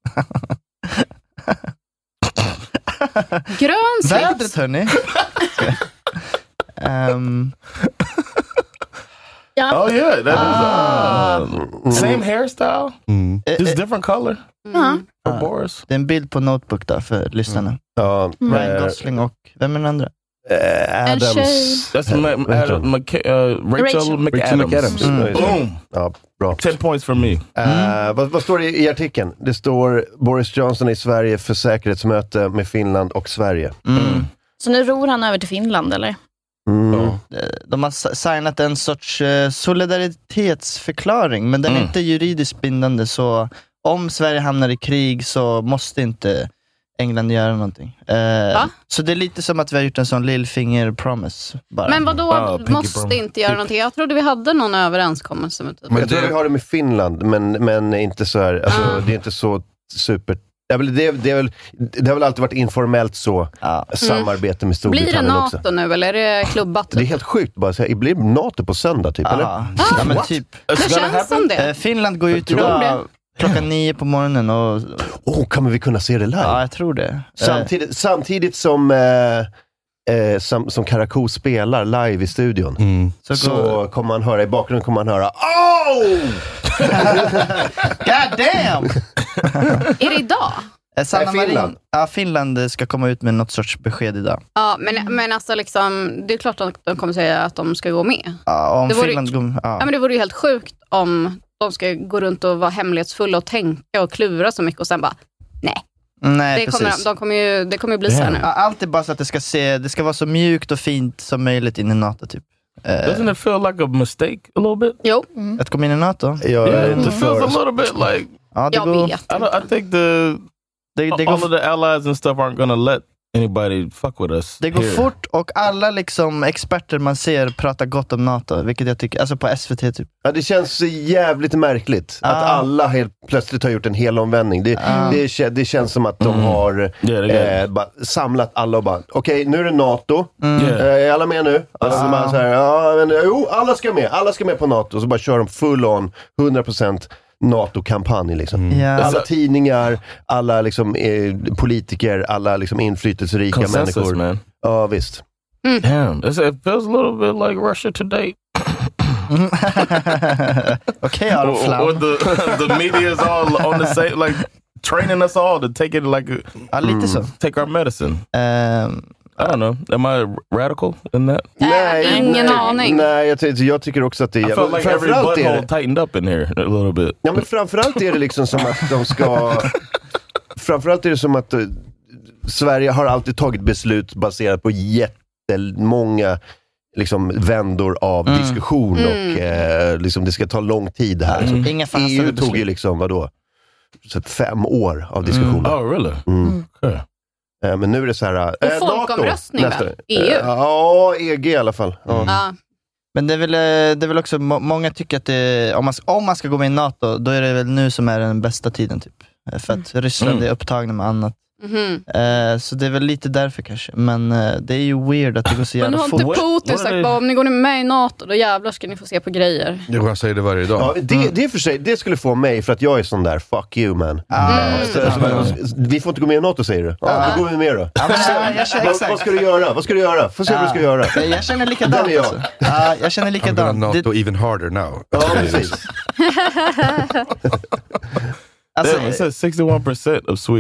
[SPEAKER 7] Grön
[SPEAKER 9] Vädret
[SPEAKER 7] slips.
[SPEAKER 9] hörni. um,
[SPEAKER 8] Ja.
[SPEAKER 10] Oh yeah, that
[SPEAKER 7] Ah.
[SPEAKER 10] is uh, same hairstyle,
[SPEAKER 6] Mm.
[SPEAKER 10] just different color
[SPEAKER 7] Mm.
[SPEAKER 10] for
[SPEAKER 9] Ah.
[SPEAKER 10] Boris.
[SPEAKER 9] det är en bild på Notebook där för lyssnarna.
[SPEAKER 5] Ja,
[SPEAKER 9] Ryan
[SPEAKER 5] eh,
[SPEAKER 9] Gosling och, vem är den andra?
[SPEAKER 5] eh,
[SPEAKER 7] En tjej.
[SPEAKER 5] Adams.
[SPEAKER 10] That's
[SPEAKER 5] Eh,
[SPEAKER 10] Ma-
[SPEAKER 5] vad heter
[SPEAKER 10] Adam,
[SPEAKER 5] hon?
[SPEAKER 10] McC- uh, Rachel,
[SPEAKER 8] Rachel.
[SPEAKER 10] McAdams.
[SPEAKER 6] Rachel McAdams.
[SPEAKER 5] Mm.
[SPEAKER 10] Boom.
[SPEAKER 5] Ja, bra.
[SPEAKER 10] Ten points for me.
[SPEAKER 5] Eh, vad, vad står det i artikeln? Det står Boris Johnson i Sverige för säkerhetsmöte med Finland och Sverige.
[SPEAKER 9] Mm.
[SPEAKER 8] Så nu ror han över till Finland, eller?
[SPEAKER 5] Mm.
[SPEAKER 6] Ja.
[SPEAKER 9] De har s- signat en sorts eh, solidaritetsförklaring, men den är
[SPEAKER 10] Mm.
[SPEAKER 9] inte juridiskt bindande, så om Sverige hamnar i krig så måste inte England göra någonting. Eh,
[SPEAKER 7] Va?
[SPEAKER 9] så det är lite som att vi har gjort en sån lillfinger promise bara.
[SPEAKER 7] Men vadå,
[SPEAKER 10] Ja, Pinky
[SPEAKER 7] måste
[SPEAKER 10] Promise.
[SPEAKER 7] inte göra någonting? Jag trodde vi hade någon överenskommelse med typ.
[SPEAKER 6] Men
[SPEAKER 5] Jag tror
[SPEAKER 6] det-
[SPEAKER 5] vi har det med Finland, men, men inte så här, alltså,
[SPEAKER 7] Ah.
[SPEAKER 5] det är inte så super... Det, det, det, är väl, det har väl alltid varit informellt så,
[SPEAKER 9] Ja.
[SPEAKER 5] samarbete med
[SPEAKER 7] Blir det
[SPEAKER 5] Storbritannien också.
[SPEAKER 7] NATO nu eller är det klubbat?
[SPEAKER 5] Det är helt sjukt bara säga, blir NATO på söndag typ, eller?
[SPEAKER 9] Ja. Ja, men typ.
[SPEAKER 7] Det känns som
[SPEAKER 9] Eh,
[SPEAKER 7] det.
[SPEAKER 9] Finland går ut
[SPEAKER 5] tror
[SPEAKER 9] idag
[SPEAKER 7] det.
[SPEAKER 9] klockan nio på morgonen och
[SPEAKER 5] Åh, oh, kommer vi kunna se det live?
[SPEAKER 9] ja, jag tror det. Eh,
[SPEAKER 5] Samtidigt, samtidigt som, eh, eh, som, som Karakou spelar live i studion,
[SPEAKER 6] Mm.
[SPEAKER 9] så,
[SPEAKER 5] så
[SPEAKER 9] går,
[SPEAKER 5] kommer man höra, i bakgrunden kommer man höra oh!
[SPEAKER 9] God damn!
[SPEAKER 7] Är det idag?
[SPEAKER 9] Eh, Sanna
[SPEAKER 5] Nej, Finland.
[SPEAKER 9] Marin, ja, Finland ska komma ut med något sorts besked idag.
[SPEAKER 7] Ja, men, men alltså liksom, det är klart att de kommer säga att de ska gå med.
[SPEAKER 9] Ja, om
[SPEAKER 7] Det vore-
[SPEAKER 9] Finland går, ja.
[SPEAKER 7] Ja, men det vore ju helt sjukt om de ska gå runt och vara hemlighetsfulla och tänka och klura så mycket och sen bara, nej.
[SPEAKER 9] Nej,
[SPEAKER 7] Det kommer,
[SPEAKER 9] precis.
[SPEAKER 7] de kommer ju, det kommer ju bli så här nu.
[SPEAKER 9] Ja, allt är bara så att det ska se, det ska vara så mjukt och fint som möjligt in i NATO typ. Eh,
[SPEAKER 10] Doesn't it feel like a mistake a little bit?
[SPEAKER 7] Jo,
[SPEAKER 9] att komma in i NATO?
[SPEAKER 5] Jag är
[SPEAKER 10] Yeah,
[SPEAKER 5] inte
[SPEAKER 10] it feels a
[SPEAKER 5] för...
[SPEAKER 10] little bit like
[SPEAKER 9] Ja, det
[SPEAKER 7] jag
[SPEAKER 9] går,
[SPEAKER 7] vet.
[SPEAKER 10] I, don't, I think the
[SPEAKER 9] det, det
[SPEAKER 10] all
[SPEAKER 9] går,
[SPEAKER 10] of the allies and stuff aren't gonna let anybody fuck with us.
[SPEAKER 9] det går
[SPEAKER 10] here.
[SPEAKER 9] fort och alla liksom experter man ser pratar gott om NATO, vilket jag tycker, alltså på S V T typ.
[SPEAKER 5] Ja, det känns jävligt märkligt
[SPEAKER 9] Ah.
[SPEAKER 5] att alla helt plötsligt har gjort en hel omvändning. Det,
[SPEAKER 9] Ah.
[SPEAKER 5] det, kä- det känns som att de
[SPEAKER 10] Mm.
[SPEAKER 5] har
[SPEAKER 10] Yeah, they got-
[SPEAKER 5] eh, bara samlat alla och bara, okej, nu är det NATO.
[SPEAKER 9] Mm.
[SPEAKER 10] Yeah.
[SPEAKER 5] Eh, är alla med nu? Alltså,
[SPEAKER 9] Ah.
[SPEAKER 5] man så här, ja, men, jo, alla ska med. Alla ska med på NATO. Så bara kör de full on, hundra procent NATO-kampanj. Liksom.
[SPEAKER 9] Ja.
[SPEAKER 5] Alla tidningar, alla liksom, eh, politiker, alla liksom, inflytelserika
[SPEAKER 10] Consensus,
[SPEAKER 5] människor.
[SPEAKER 10] man.
[SPEAKER 5] Ja, visst.
[SPEAKER 10] Damn, it's, it feels a little bit like Russia today.
[SPEAKER 9] Okej, Aron
[SPEAKER 10] Or, or
[SPEAKER 9] Flam.
[SPEAKER 10] the the media is all on the same, like training us all to take it like a,
[SPEAKER 9] Ja, lite så.
[SPEAKER 10] take our medicine.
[SPEAKER 9] Ehm,
[SPEAKER 10] I don't know. Am I radical in that?
[SPEAKER 7] Äh, ingen
[SPEAKER 5] nej,
[SPEAKER 7] aning.
[SPEAKER 5] Nej, jag, ty- jag tycker också att det
[SPEAKER 10] I
[SPEAKER 5] är...
[SPEAKER 10] felt like every
[SPEAKER 5] framförallt är
[SPEAKER 10] butthole
[SPEAKER 5] det,
[SPEAKER 10] tightened up in here a little bit.
[SPEAKER 5] ja, men framförallt är det liksom som att de ska... Framförallt är det som att uh, Sverige har alltid tagit beslut baserat på jättemånga liksom, vändor av
[SPEAKER 9] Mm.
[SPEAKER 5] diskussion och eh, liksom, det ska ta lång tid här.
[SPEAKER 9] alltså,
[SPEAKER 5] Så
[SPEAKER 9] inga fasta
[SPEAKER 5] E U tog ju
[SPEAKER 9] beslut.
[SPEAKER 5] liksom, vadå? Så fem år av diskussioner.
[SPEAKER 10] Oh, really?
[SPEAKER 5] Mm.
[SPEAKER 10] Okay.
[SPEAKER 5] Eh, men nu är det så här...
[SPEAKER 7] Och folkomröstning
[SPEAKER 5] NATO,
[SPEAKER 7] väl?
[SPEAKER 5] nästa-
[SPEAKER 7] E U?
[SPEAKER 5] Eh, Ja, E G i alla fall. Ja.
[SPEAKER 7] Ja.
[SPEAKER 9] Men det är väl, eh, det är väl också, må- många tycker att det, om, man, om man ska gå med i NATO, då är det väl nu som är den bästa tiden typ. Eh, För att Ryssland
[SPEAKER 10] Mm.
[SPEAKER 9] är upptagna med annat.
[SPEAKER 7] Mhm.
[SPEAKER 9] Eh, så det är väl lite därför kanske. Men eh, det är ju weird att det går så
[SPEAKER 7] Men
[SPEAKER 9] jävla
[SPEAKER 7] har
[SPEAKER 9] fort.
[SPEAKER 7] inte
[SPEAKER 10] What-
[SPEAKER 7] Putin
[SPEAKER 10] what are
[SPEAKER 7] sagt
[SPEAKER 10] they-
[SPEAKER 7] bara, om ni går med i NATO, då jävlar ska ni få se på grejer.
[SPEAKER 6] Jo, han säger det varje dag.
[SPEAKER 5] Ja, det, det, är för sig, det skulle få mig, för att jag är sån där, fuck you man.
[SPEAKER 9] Ah,
[SPEAKER 5] Så, alltså, vi får inte gå med i NATO, säger du? Ja, då går vi med då.
[SPEAKER 9] Ja, men, ja, jag, känner,
[SPEAKER 5] Vad,
[SPEAKER 9] exakt.
[SPEAKER 5] vad ska du göra? Vad ska du göra? Får se vad du ska göra.
[SPEAKER 9] Ja, jag känner likadant.
[SPEAKER 5] Den är jag.
[SPEAKER 9] Alltså. Ja, jag känner
[SPEAKER 6] I'm gonna
[SPEAKER 9] likadant.
[SPEAKER 6] NATO
[SPEAKER 9] Det,
[SPEAKER 6] even harder now.
[SPEAKER 5] Ja, precis.
[SPEAKER 9] alltså,
[SPEAKER 10] Damn, it says sixty-one percent of Swedes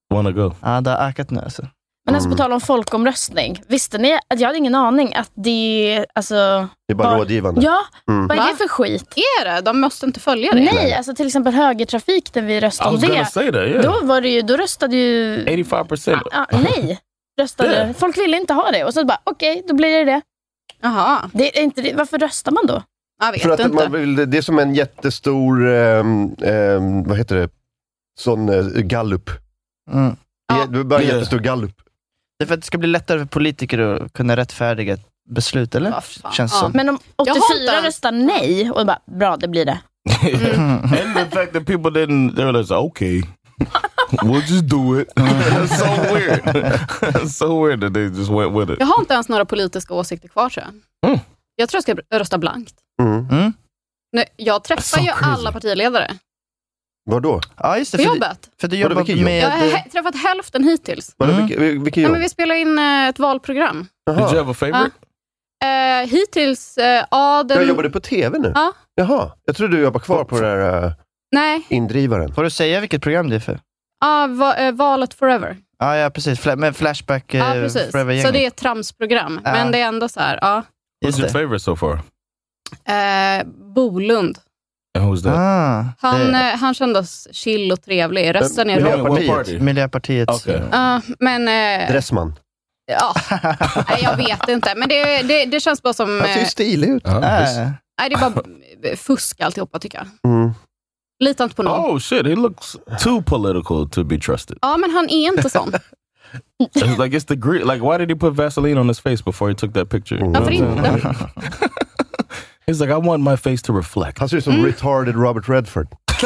[SPEAKER 10] wanna go.
[SPEAKER 9] Ja, det har ökat nu alltså.
[SPEAKER 8] Men alltså på tal om folkomröstning. Visste ni att jag hade ingen aning att det alltså
[SPEAKER 5] det är bara, bara rådgivande.
[SPEAKER 8] Ja,
[SPEAKER 5] mm.
[SPEAKER 8] vad är det för skit?
[SPEAKER 7] Är det? De måste inte följa det.
[SPEAKER 8] Nej, Nej. alltså till exempel högertrafik där vi röstade om det.
[SPEAKER 10] Say that, yeah.
[SPEAKER 8] Då var det ju då röstade ju
[SPEAKER 10] eighty-five percent.
[SPEAKER 8] Ah, ah, nej. Röstade. Yeah. Folk ville inte ha det och så bara okej, okay, då blir det det.
[SPEAKER 7] Jaha.
[SPEAKER 8] Det är inte det. Varför röstar man då?
[SPEAKER 7] Jag vet
[SPEAKER 5] För att
[SPEAKER 7] inte.
[SPEAKER 5] Man vill, det är som en jättestor um, um, vad heter det? Sån uh, gallup.
[SPEAKER 9] Mm.
[SPEAKER 5] Ja. Det är bara en yeah. jättestor gallup.
[SPEAKER 9] Det är för att det ska bli lättare för politiker att kunna rättfärdiga ett beslut, eller?
[SPEAKER 7] Ja,
[SPEAKER 9] känns
[SPEAKER 7] ja.
[SPEAKER 9] som.
[SPEAKER 8] Men om åttiofyra röstar nej och bara, bra, det blir det.
[SPEAKER 10] Mm. And the fact that people didn't, they were like, okay, we'll just do it. It's so weird. It's so weird that they just went with it.
[SPEAKER 7] Jag har inte ens några politiska åsikter kvar, tror jag. Mm. Jag tror jag ska rösta blankt.
[SPEAKER 5] Mm.
[SPEAKER 9] Mm.
[SPEAKER 7] Nu, jag träffar so ju crazy. alla partiledare.
[SPEAKER 5] Vadå?
[SPEAKER 9] Ja, just det.
[SPEAKER 7] På
[SPEAKER 9] för
[SPEAKER 7] jobbet.
[SPEAKER 9] För du jobbar
[SPEAKER 5] jobb?
[SPEAKER 9] med...
[SPEAKER 7] Jag har he- träffat hälften hittills.
[SPEAKER 5] Vadå, mm. vilka, vilka jobb?
[SPEAKER 7] Ja, men vi spelar in uh, ett valprogram.
[SPEAKER 10] Aha. Did you have a favorite?
[SPEAKER 7] Ja. Uh, hittills, uh, Aden...
[SPEAKER 5] Jag jobbar du på tv nu?
[SPEAKER 7] Ja.
[SPEAKER 5] Jaha, jag tror du jobbar kvar på den där uh,
[SPEAKER 7] Nej.
[SPEAKER 5] indrivaren.
[SPEAKER 9] Får du säga vilket program det är för?
[SPEAKER 7] Ja, uh, va- uh, Valet Forever.
[SPEAKER 9] Ah, ja, precis. Fla- med Flashback uh,
[SPEAKER 7] ja, precis.
[SPEAKER 9] Forever-gänget.
[SPEAKER 7] Så det är ett tramsprogram.
[SPEAKER 9] Ja.
[SPEAKER 7] Men det är ändå så här, ja.
[SPEAKER 10] What's your favorite so far?
[SPEAKER 7] Uh, Bolund.
[SPEAKER 10] And who's that?
[SPEAKER 9] Ah,
[SPEAKER 7] Han,
[SPEAKER 9] det...
[SPEAKER 7] uh, han kändes chill och trevlig. Rösten är
[SPEAKER 5] Miljöpartiet.
[SPEAKER 9] Miljöpartiet.
[SPEAKER 10] Okay.
[SPEAKER 7] Uh, men... Uh,
[SPEAKER 5] Dressman.
[SPEAKER 7] Ja, nej, jag vet inte. Men det, det, det känns bara som...
[SPEAKER 5] Han ser ju stilig ut.
[SPEAKER 9] Ah,
[SPEAKER 7] nej, det är bara fusk alltihopa, tycker jag.
[SPEAKER 5] Mm.
[SPEAKER 7] Litar inte på någon.
[SPEAKER 10] Oh shit, he looks too political to be trusted.
[SPEAKER 7] Ja, men han är inte sån.
[SPEAKER 10] It's like it's the green. Like, why did he put Vaseline on his face before he took that picture?
[SPEAKER 5] Mm.
[SPEAKER 7] Varför inte?
[SPEAKER 10] He's like, I want my face to reflect.
[SPEAKER 5] Han ser ut som mm. retarded Robert Redford.
[SPEAKER 7] Ja,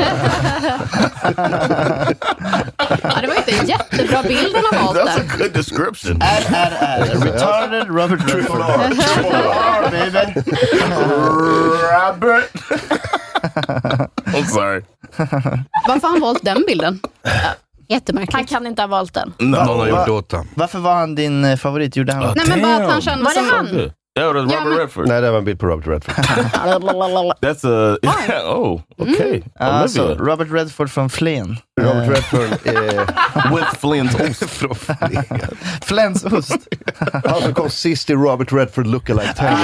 [SPEAKER 7] det var inte en jättebra bild han har valt där.
[SPEAKER 10] That's a good description.
[SPEAKER 9] Är, är, är. Retarded Robert Redford. Triple R, baby.
[SPEAKER 10] Robert. I'm sorry.
[SPEAKER 7] Varför har han valt den bilden? Jättemärkligt.
[SPEAKER 8] Han kan inte ha valt den.
[SPEAKER 10] No,
[SPEAKER 6] Någon har gjort åt han.
[SPEAKER 9] Varför var han din uh, favorit? Gjorde han?
[SPEAKER 10] Oh,
[SPEAKER 7] Nej, men bara att han kände
[SPEAKER 8] var det
[SPEAKER 7] som...
[SPEAKER 8] han?
[SPEAKER 10] Yeah, it was Robert
[SPEAKER 7] Ja, men-
[SPEAKER 10] Redford.
[SPEAKER 5] Nej, det var en bild på Robert Redford.
[SPEAKER 10] That's a yeah, oh okay.
[SPEAKER 9] Alltså,
[SPEAKER 10] Olivia
[SPEAKER 9] Robert Redford från Flen.
[SPEAKER 5] Robert Redford är...
[SPEAKER 10] with Flint's ost.
[SPEAKER 5] från Flen.
[SPEAKER 9] Flens ost.
[SPEAKER 5] Han som kom sist i Robert Redford lookalike tävling.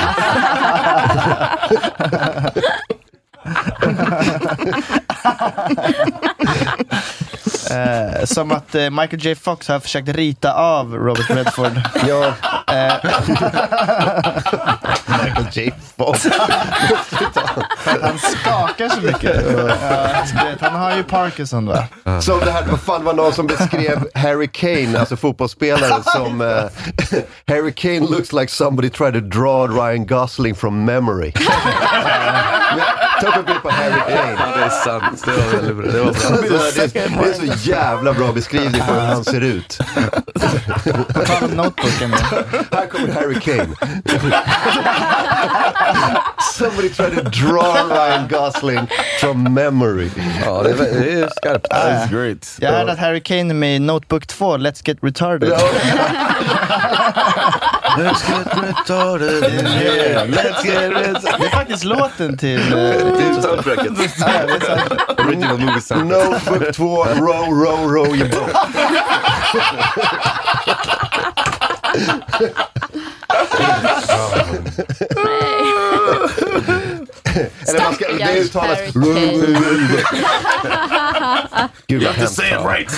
[SPEAKER 9] Eh, som att eh, Michael J. Fox har försökt rita av Robert Redford.
[SPEAKER 5] Ja.
[SPEAKER 9] Eh,
[SPEAKER 5] Michael J. Fox.
[SPEAKER 9] han skakar så mycket. Ja, du vet, han har ju Parkinson, va?
[SPEAKER 5] Som det här, vad fan var någon som beskrev Harry Kane, alltså fotbollsspelaren, som uh, Harry Kane looks like somebody tried to draw Ryan Gosling from memory. Ta upp en bild på Harry Kane.
[SPEAKER 6] Ja, det är sant. Det var väldigt bra. Det var bra.
[SPEAKER 5] Alltså, det, är, det är så jävla bra beskrivning på hur han ser ut.
[SPEAKER 9] Ta en notebooken.
[SPEAKER 5] Här kommer Harry Kane. Somebody tried to draw Ryan Gosling from memory.
[SPEAKER 6] Ja, det är, det är skarpt.
[SPEAKER 10] That's great.
[SPEAKER 9] Jag hörde att Harry Kane är med i Notebook två, Let's Get Retarded.
[SPEAKER 5] Ja.
[SPEAKER 6] Let's get retarded. Yeah, let's get retarded.
[SPEAKER 9] Det är faktiskt låten till... Uh,
[SPEAKER 6] till soundtracket. Original movie soundtrack.
[SPEAKER 5] Notebook två, row, row, row your boat. Eller man ska, det uttalas... Gud,
[SPEAKER 10] You have to say it right.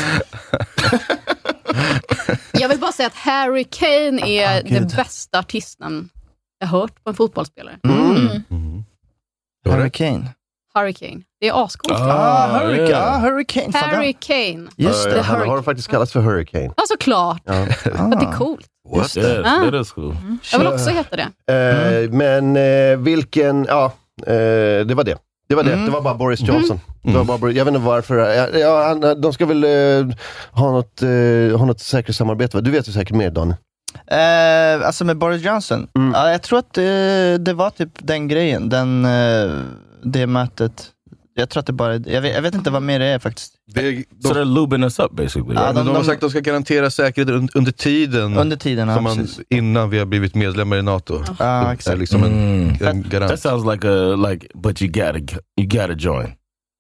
[SPEAKER 7] Jag vill bara säga att Harry Kane är
[SPEAKER 9] Oh,
[SPEAKER 7] det bästa artistnamn jag har hört på en fotbollsspelare.
[SPEAKER 9] Mm.
[SPEAKER 6] Mm.
[SPEAKER 9] Harry Kane.
[SPEAKER 7] Harry Kane. Det är ascoolt.
[SPEAKER 9] Ah,
[SPEAKER 10] Ah,
[SPEAKER 9] Hurricane.
[SPEAKER 10] yeah.
[SPEAKER 9] Ah, Hurricane. Fan,
[SPEAKER 7] Harry Kane.
[SPEAKER 9] Just
[SPEAKER 5] Uh,
[SPEAKER 9] det.
[SPEAKER 5] han har faktiskt kallats för Hurricane.
[SPEAKER 7] Ja, såklart.
[SPEAKER 5] Ja.
[SPEAKER 7] För att det är coolt.
[SPEAKER 6] What?
[SPEAKER 10] Yeah,
[SPEAKER 7] Ah.
[SPEAKER 10] that is cool.
[SPEAKER 7] Jag vill också heta det.
[SPEAKER 5] Eh, men eh, vilken... Ja, eh, det var det. Det var det.
[SPEAKER 9] Mm.
[SPEAKER 5] Det var bara Boris Johnson. Det var bara, Boris- jag vet inte varför. Ja, ja, han, de ska väl eh, ha något, eh, ha något säkerhetssamarbete. Va? Du vet ju säkert mer, Dan.
[SPEAKER 9] Eh, alltså med Boris Johnson.
[SPEAKER 5] Mm.
[SPEAKER 9] Ja, jag tror att det, det var typ den grejen. Den, eh, det mötet. Jag tror att det bara... Jag vet, jag vet inte vad mer det är faktiskt.
[SPEAKER 6] Det,
[SPEAKER 10] So
[SPEAKER 6] de,
[SPEAKER 10] they're lubing us up basically.
[SPEAKER 9] Ja,
[SPEAKER 10] Right?
[SPEAKER 6] de, de har
[SPEAKER 9] de-
[SPEAKER 6] sagt att de ska garantera säkerhet un, under tiden.
[SPEAKER 9] Under tiden, ja,
[SPEAKER 6] som man,
[SPEAKER 9] precis.
[SPEAKER 6] innan vi har blivit medlemmar i NATO.
[SPEAKER 9] Ja,
[SPEAKER 6] Det är
[SPEAKER 9] exakt.
[SPEAKER 6] liksom en,
[SPEAKER 10] Mm.
[SPEAKER 6] en garant.
[SPEAKER 10] That sounds like a like, but you gotta you gotta join.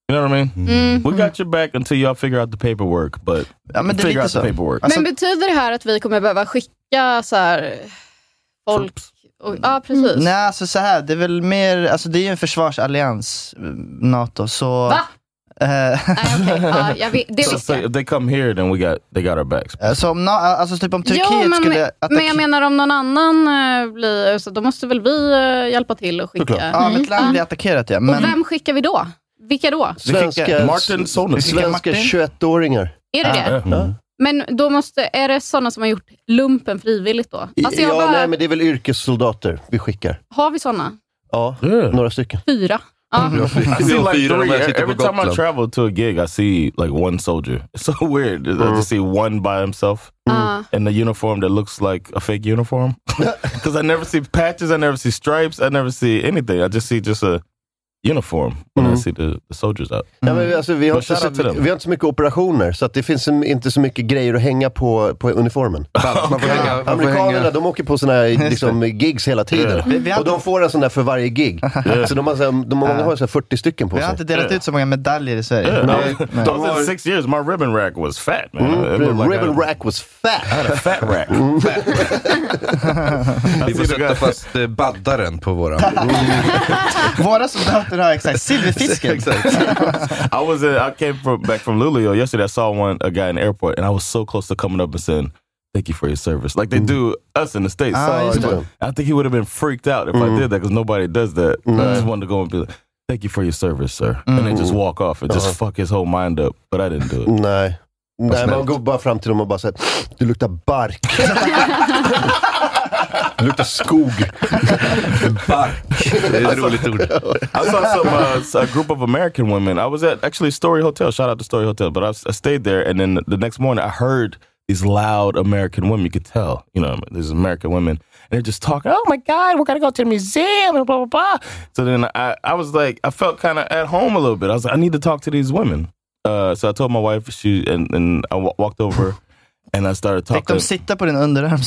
[SPEAKER 10] You know what I mean?
[SPEAKER 7] Mm.
[SPEAKER 10] We got your back until y'all figure out the paperwork, but
[SPEAKER 9] ja, men det
[SPEAKER 10] figure out
[SPEAKER 9] så.
[SPEAKER 10] the paperwork.
[SPEAKER 7] Men betyder det här att vi kommer behöva skicka så här folk? Och, ja, precis.
[SPEAKER 9] Nej, alltså så här, det är väl mer, alltså det är ju en försvarsallians, NATO, så...
[SPEAKER 7] Va?
[SPEAKER 9] Uh,
[SPEAKER 7] Nej, okay. ja, jag vet, det
[SPEAKER 10] so,
[SPEAKER 7] visste
[SPEAKER 10] so
[SPEAKER 7] jag.
[SPEAKER 10] if they come here, then we got they got our backs.
[SPEAKER 9] Så om, alltså typ om Turkiet
[SPEAKER 7] jo, men,
[SPEAKER 9] skulle
[SPEAKER 7] attack- men jag menar om någon annan uh, blir, så då måste väl vi uh, hjälpa till och skicka.
[SPEAKER 9] Mm. Ja, om ett land mm. blir attackerat, ja. Men...
[SPEAKER 7] Och vem skickar vi då? Vilka då?
[SPEAKER 5] Svenska,
[SPEAKER 10] Martin Solis.
[SPEAKER 5] Svenska tjugoett-åringar.
[SPEAKER 7] Är det det?
[SPEAKER 5] Mm.
[SPEAKER 7] Men då måste, är det sådana som har gjort lumpen frivilligt då? Alltså jag
[SPEAKER 5] ja,
[SPEAKER 7] bara,
[SPEAKER 5] nej, men det är väl yrkessoldater vi skickar.
[SPEAKER 7] har vi sådana?
[SPEAKER 5] Ja,
[SPEAKER 10] yeah.
[SPEAKER 5] några stycken.
[SPEAKER 7] Fyra. Ja.
[SPEAKER 10] I see like three, every time I travel to a gig, I see like one soldier. It's so weird. Mm. I just see one by himself
[SPEAKER 7] uh.
[SPEAKER 10] in a uniform that looks like a fake uniform. Because I never see patches, I never see stripes, I never see anything. I just see just a uniform when mm. I see the, the soldiers out.
[SPEAKER 5] Ja, men alltså, vi, har inte så, vi har inte så mycket operationer, så att det finns inte så mycket grejer att hänga på, på uniformen.
[SPEAKER 6] Man får hänga, man får
[SPEAKER 5] Amerikanerna,
[SPEAKER 6] hänga.
[SPEAKER 5] de åker på såna här liksom, gigs hela tiden.
[SPEAKER 9] Yeah. Vi, vi
[SPEAKER 5] och de får en sån där för varje gig. Yeah. Så de har, så här, de många har så här fyrtio stycken på sig.
[SPEAKER 9] Vi har inte delat
[SPEAKER 10] yeah.
[SPEAKER 9] ut så många medaljer i Sverige.
[SPEAKER 10] Yeah.
[SPEAKER 9] No.
[SPEAKER 10] No. No. I was in six years, my ribbon rack was fat, man.
[SPEAKER 5] Mm.
[SPEAKER 10] It like
[SPEAKER 5] ribbon
[SPEAKER 10] I,
[SPEAKER 5] rack was fat.
[SPEAKER 10] I had a fat rack.
[SPEAKER 5] Mm.
[SPEAKER 10] Fat.
[SPEAKER 6] Vi får sätta fast eh, baddaren på våra.
[SPEAKER 9] Våra soldater har exakt silverfisken.
[SPEAKER 10] I was in, I came from, back from Luleå yesterday. I saw one a guy in the airport, and I was so close to coming up and saying, "Thank you for your service," like they do us in the States.
[SPEAKER 9] Ah,
[SPEAKER 10] so I think he would have been freaked out if mm. I did that because nobody does that. Mm. I just wanted to go and be like, "Thank you for your service, sir," mm. and then just walk off and just uh-huh. fuck his whole mind up. But I didn't do it.
[SPEAKER 5] Nej, Nej man går bara fram till dem och bara säger, du luktar bark. Det luktar skog.
[SPEAKER 6] Bark. Det är ett roligt ord.
[SPEAKER 10] I saw some, uh, a group of American women. I was at actually Story Hotel. Shout out to Story Hotel. But I, I stayed there, and then the next morning I heard these loud American women. You could tell, you know, these American women, and they're just talking. Oh my God, we're gonna go to the museum and blah blah blah. So then I, I was like, I felt kind of at home a little bit. I was like, I need to talk to these women. Uh, so I told my wife, she and, and I w- walked over. And I started talking.
[SPEAKER 9] Fick de sitta på din underarm?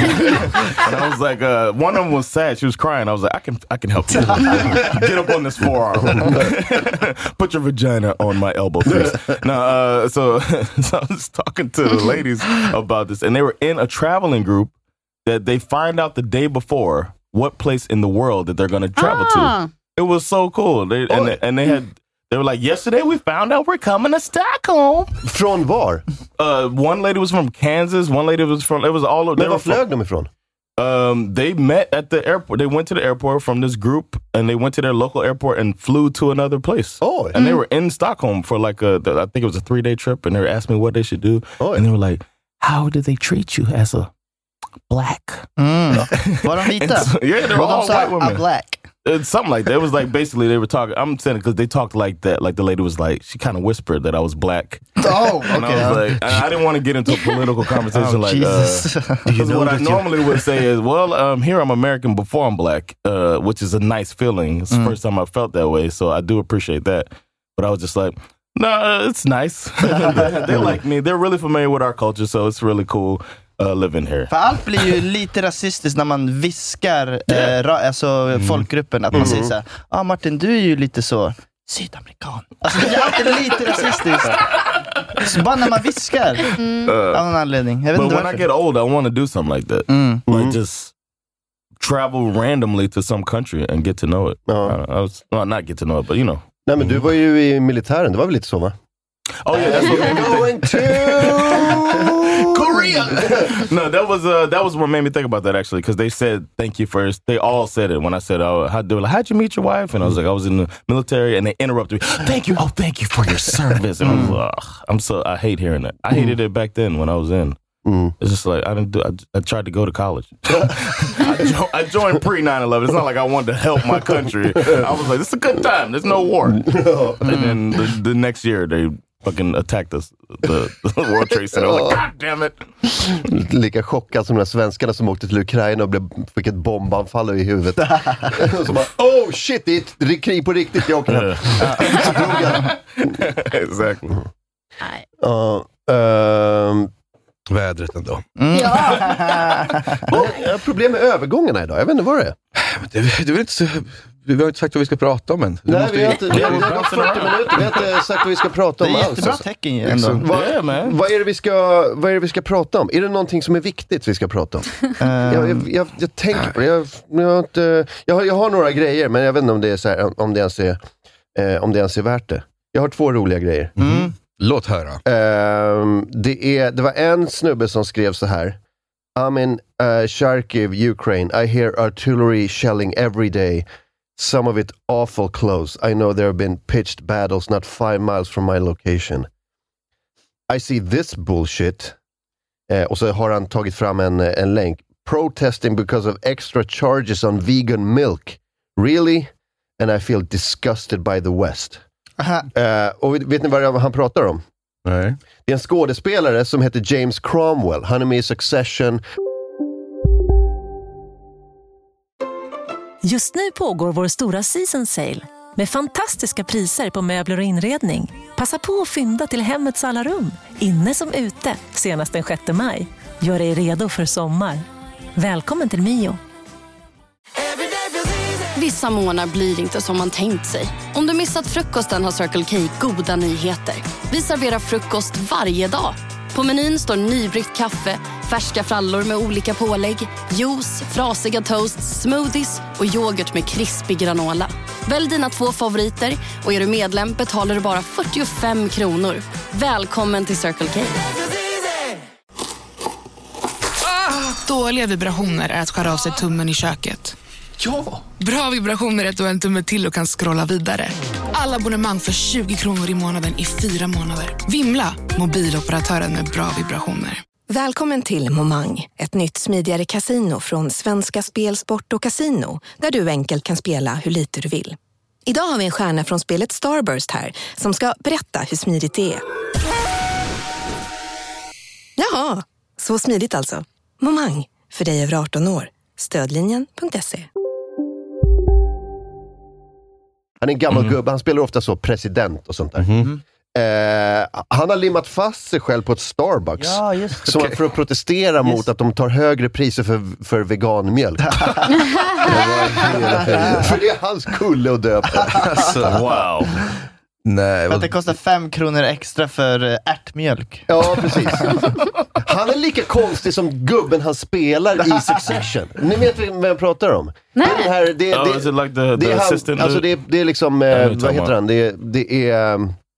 [SPEAKER 10] And I was like, uh, one of them was sad. She was crying. I was like, I can, I can help you. Get up on this forearm. Put your vagina on my elbow, please. No, uh, so, so I was talking to the ladies about this, and they were in a traveling group that they find out the day before what place in the world that they're going to travel
[SPEAKER 7] ah.
[SPEAKER 10] to. It was so cool. They, and, they, and they had. They were like, yesterday we found out we're coming to Stockholm.
[SPEAKER 5] Från var?
[SPEAKER 10] Uh, one lady was from Kansas. One lady was from, it was all over.
[SPEAKER 5] Men var flög de ifrån?
[SPEAKER 10] Um, they met at the airport. They went to the airport from this group, and they went to their local airport and flew to another place.
[SPEAKER 5] Oh,
[SPEAKER 10] and mm. they were in Stockholm for like a, I think it was a three day trip, and they were asking me what they should do.
[SPEAKER 5] Oh,
[SPEAKER 10] and they were like, how did they treat you as a black?
[SPEAKER 9] Mm. Var de vita?
[SPEAKER 10] So, yeah, they were all white women.
[SPEAKER 9] A black.
[SPEAKER 10] It's something like that. It was like basically they were talking. I'm saying it because they talked like that. Like the lady was like, she kind of whispered that I was black.
[SPEAKER 9] Oh, okay.
[SPEAKER 10] And I was like, I didn't want to get into a political conversation.
[SPEAKER 9] Oh,
[SPEAKER 10] like,
[SPEAKER 9] Jesus.
[SPEAKER 10] uh, you know what I normally you... would say is, well, um, here I'm American before I'm black, uh, which is a nice feeling. It's mm. the first time I felt that way, so I do appreciate that. But I was just like, no, it's nice. They like me. They're really familiar with our culture, so it's really cool. Uh, living here.
[SPEAKER 9] För allt blir ju lite rasistiskt när man viskar yeah. eh, ra- alltså mm. folkgruppen, att man mm. säger såhär, ja ah, Martin, du är ju lite så sydamerikan. Alltså det är alltid lite rasistiskt. Så bara när man viskar mm. uh, av någon anledning. Jag vet
[SPEAKER 10] but
[SPEAKER 9] inte
[SPEAKER 10] when
[SPEAKER 9] varför.
[SPEAKER 10] I get old, I want to do something like that. Mm. Like mm. just travel randomly to some country and get to know it. Uh, I was, well, not get to know it, but you know.
[SPEAKER 5] Nej, men du var ju i militären, det var väl lite så, va?
[SPEAKER 10] Oh yeah, that's what made me
[SPEAKER 5] going to
[SPEAKER 10] Korea. No, that was uh, that was what made me think about that actually, because they said thank you first. They all said it when I said, "Oh, how they were like, how'd you meet your wife?" And I was like, "I was in the military," and they interrupted me. Thank you, oh, thank you for your service. And I was like, oh, I'm so I hate hearing that. I hated it back then when I was in. Mm. It's just like I didn't do. I, I tried to go to college. I, jo- I joined pre nine eleven. It's not like I wanted to help my country. I was like, "This is a good time. There's no war." And then the, the next year they fucking attacked us, the, the World Trade Center. I was like, God damn it.
[SPEAKER 5] Lika chockad som de svenskarna som åkte till Ukraina och blev, fick ett bombanfall i huvudet. Och så bara, oh shit, det är ett krig på riktigt, jag åker hem. Så drog jag.
[SPEAKER 10] Exactly.
[SPEAKER 5] Uh, um,
[SPEAKER 6] Vädret ändå.
[SPEAKER 5] Mm. Ja. oh, problem med övergångarna idag, jag vet inte vad det är.
[SPEAKER 6] Det, det är väl inte så vi har inte sagt vad vi ska prata om än. Du
[SPEAKER 5] Nej,
[SPEAKER 6] måste
[SPEAKER 5] vi har inte, vi har, det har gått fyrtio minuter. Vi har inte sagt vad vi ska prata om
[SPEAKER 9] Det är
[SPEAKER 5] alls.
[SPEAKER 9] jättebra
[SPEAKER 5] Alltså.
[SPEAKER 9] tecken ändå.
[SPEAKER 5] Vad,
[SPEAKER 10] Yeah, man.
[SPEAKER 5] vad, är det vi ska, vad är det vi ska prata om? Är det någonting som är viktigt vi ska prata om?
[SPEAKER 9] Um,
[SPEAKER 5] jag, jag, jag, jag tänker på det. Jag, jag, har inte, jag, har, jag har några grejer, men jag vet inte om det, är så här, om det, ens, är, eh, om det ens är värt det. Jag har två roliga grejer.
[SPEAKER 6] Mm. Låt höra.
[SPEAKER 5] Eh, det, är, det var en snubbe som skrev så här. I'm in uh, Kharkiv, Ukraine. I hear artillery shelling every day. Some of it awful close. I know there have been pitched battles not five miles from my location. I see this bullshit. Eh, och så har han tagit fram en, en länk. Protesting because of extra charges on vegan milk. Really? And I feel disgusted by the West. Eh, och vet ni vad han pratar om?
[SPEAKER 6] Nej.
[SPEAKER 5] Det är en skådespelare som heter James Cromwell. Han är med i Succession.
[SPEAKER 11] Just nu pågår vår stora season sale med fantastiska priser på möbler och inredning. Passa på att fynda till hemmets alla rum, inne som ute, senast den sjätte maj. Gör dig redo för sommar. Välkommen till Mio.
[SPEAKER 12] Vissa månader blir inte som man tänkt sig. Om du missat frukosten har Circle K goda nyheter. Vi serverar frukost varje dag. På menyn står nybryggt kaffe, färska frallor med olika pålägg, juice, frasiga toasts, smoothies och yoghurt med krispig granola. Välj dina två favoriter och är du medlem betalar du bara fyrtiofem kronor. Välkommen till Circle K.
[SPEAKER 13] Ah, dåliga vibrationer är att skära av sig tummen i köket. Ja! Bra vibrationer är att du har en tumme till och kan scrolla vidare. Alla abonnemang för tjugo kronor i månaden i fyra månader. Vimla! Mobiloperatören med bra vibrationer.
[SPEAKER 14] Välkommen till Momang, ett nytt smidigare casino från Svenska Spel, Sport och Casino, där du enkelt kan spela hur lite du vill. Idag har vi en stjärna från spelet Starburst här som ska berätta hur smidigt det är. Jaha, så smidigt alltså. Momang, för dig över arton år. Stödlinjen punkt se.
[SPEAKER 5] Han är en gammal mm. gubbe, han spelar ofta så president och sånt där. Mm. Eh, han har limmat fast sig själv på ett Starbucks.
[SPEAKER 9] Ja, just
[SPEAKER 5] så
[SPEAKER 9] okay.
[SPEAKER 5] För att protestera just. mot att de tar högre priser för, för veganmjölk. För det är hans kulle och döp.
[SPEAKER 6] Alltså, wow. Nej,
[SPEAKER 9] för att det kostar fem kronor extra för ärtmjölk.
[SPEAKER 5] Ja, precis. Han är lika konstig som gubben han spelar i Succession. Ni vet vad jag pratar om?
[SPEAKER 10] Nej.
[SPEAKER 5] Det är, här, det, det,
[SPEAKER 10] oh,
[SPEAKER 5] det,
[SPEAKER 10] is it like the,
[SPEAKER 5] det
[SPEAKER 10] the
[SPEAKER 5] är han,
[SPEAKER 10] assistant?
[SPEAKER 5] alltså det, det är liksom, eh, vad heter han? Det, det är...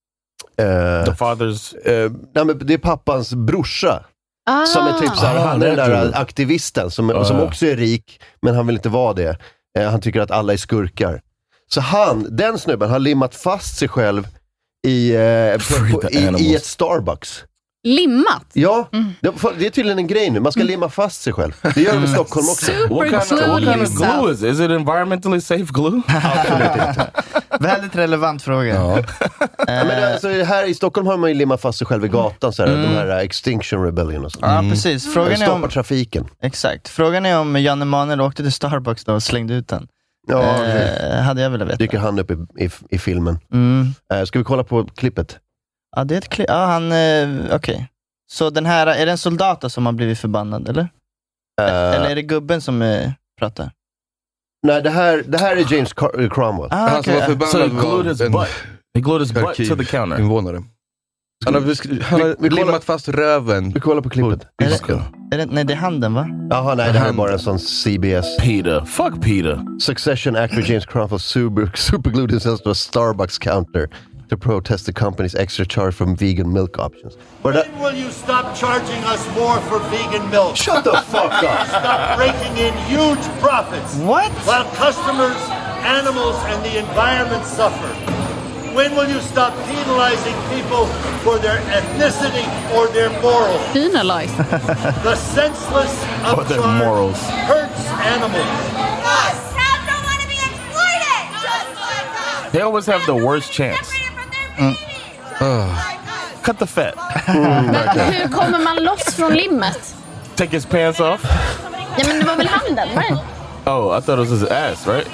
[SPEAKER 5] Uh,
[SPEAKER 10] the father's...
[SPEAKER 5] Uh, nej, men det är pappans brorsa.
[SPEAKER 7] Ah.
[SPEAKER 5] Som är typ såhär,
[SPEAKER 10] ah,
[SPEAKER 5] han är den där aktivisten som,
[SPEAKER 10] uh.
[SPEAKER 5] som också är rik, men han vill inte vara det. Uh, han tycker att alla är skurkar. Så han, den snubben, har limmat fast sig själv i, uh, på, på, i, i ett Starbucks.
[SPEAKER 7] Limmat?
[SPEAKER 5] Ja, mm. det, det är tydligen en grej nu. Man ska limma fast sig själv. Det gör de i Stockholm också.
[SPEAKER 10] What kind, of, what kind of glue is it? Is it environmentally safe glue?
[SPEAKER 5] Absolut inte.
[SPEAKER 9] Väldigt relevant fråga.
[SPEAKER 5] Ja. Men alltså, här i Stockholm har man ju limmat fast sig själv i gatan. Så här, mm. De här Extinction Rebellion och sånt.
[SPEAKER 9] Ja, precis. Frågan är om...
[SPEAKER 5] trafiken.
[SPEAKER 9] Exakt. Frågan är om Janne Emanuel åkte till Starbucks då och slängde ut den. Ja, eh, hade jag velat veta.
[SPEAKER 5] Dyker han upp i, i, i filmen.
[SPEAKER 9] Mm.
[SPEAKER 5] Eh, ska vi kolla på klippet?
[SPEAKER 9] Ja, det är ett klipp. Ja, han... Eh, Okej. Okay. Så den här, är det en soldat som har blivit förbannad, eller? Uh, eller är det gubben som eh, pratar?
[SPEAKER 5] Nej, det här, det här är James Car- Cromwell.
[SPEAKER 6] Ah, okay. Han som var förbannad
[SPEAKER 10] so he glued his butt. He glued his butt to the counter.
[SPEAKER 6] Invånare. Han har, vi, han har vi, vi limmat kollar, fast röven.
[SPEAKER 5] Vi kollar på klippet.
[SPEAKER 9] Är det, är det, nej, det är handen, va?
[SPEAKER 5] Jaha, nej, det här är bara en sån C B S.
[SPEAKER 10] Peter. Fuck Peter.
[SPEAKER 5] Succession actor James Cromwell super, superglued himself to a Starbucks counter to protest the company's extra charge from vegan milk options.
[SPEAKER 15] When that... will you stop charging us more for vegan milk?
[SPEAKER 5] Shut the fuck up!
[SPEAKER 15] Stop raking in huge profits.
[SPEAKER 9] What?
[SPEAKER 15] While customers, animals, and the environment suffer. When will you stop penalizing people for their ethnicity or their morals?
[SPEAKER 7] Penalize?
[SPEAKER 15] The senseless
[SPEAKER 10] upcharge
[SPEAKER 15] hurts animals.
[SPEAKER 16] Yes! Cows don't want to be exploited! Just like us!
[SPEAKER 10] They always have the worst chance. Mm. Uh. Cut the fat.
[SPEAKER 7] Mm. Men hur kommer man loss från limmet?
[SPEAKER 10] Take his pants off?
[SPEAKER 7] Ja, men det var väl handen, var det?
[SPEAKER 10] Oh, I thought it was his ass, right?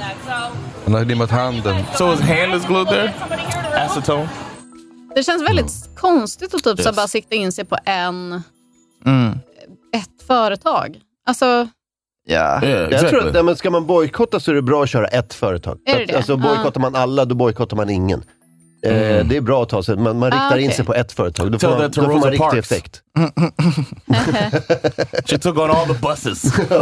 [SPEAKER 6] Han har limmat handen.
[SPEAKER 10] So his hand is glued there? Acetone?
[SPEAKER 7] Det känns väldigt mm. konstigt att typ yes. så bara sikta in sig på en
[SPEAKER 9] mm.
[SPEAKER 7] ett företag. Alltså,
[SPEAKER 9] Ja,
[SPEAKER 10] Yeah,
[SPEAKER 5] Jag
[SPEAKER 10] exactly.
[SPEAKER 5] tror att men ska man bojkotta så är det bra att köra ett företag.
[SPEAKER 7] Är det
[SPEAKER 5] Att,
[SPEAKER 7] det?
[SPEAKER 5] alltså bojkottar man alla, då bojkottar man ingen.
[SPEAKER 10] Mm.
[SPEAKER 5] Eh, det är bra att ta sig, man, man riktar
[SPEAKER 7] Ah,
[SPEAKER 5] in
[SPEAKER 7] okej.
[SPEAKER 5] sig på ett företag. Då
[SPEAKER 10] Tell
[SPEAKER 5] får man,
[SPEAKER 10] that to
[SPEAKER 5] då får
[SPEAKER 10] Rosa
[SPEAKER 5] man riktig
[SPEAKER 10] Parks.
[SPEAKER 5] effekt.
[SPEAKER 10] She took on all the buses.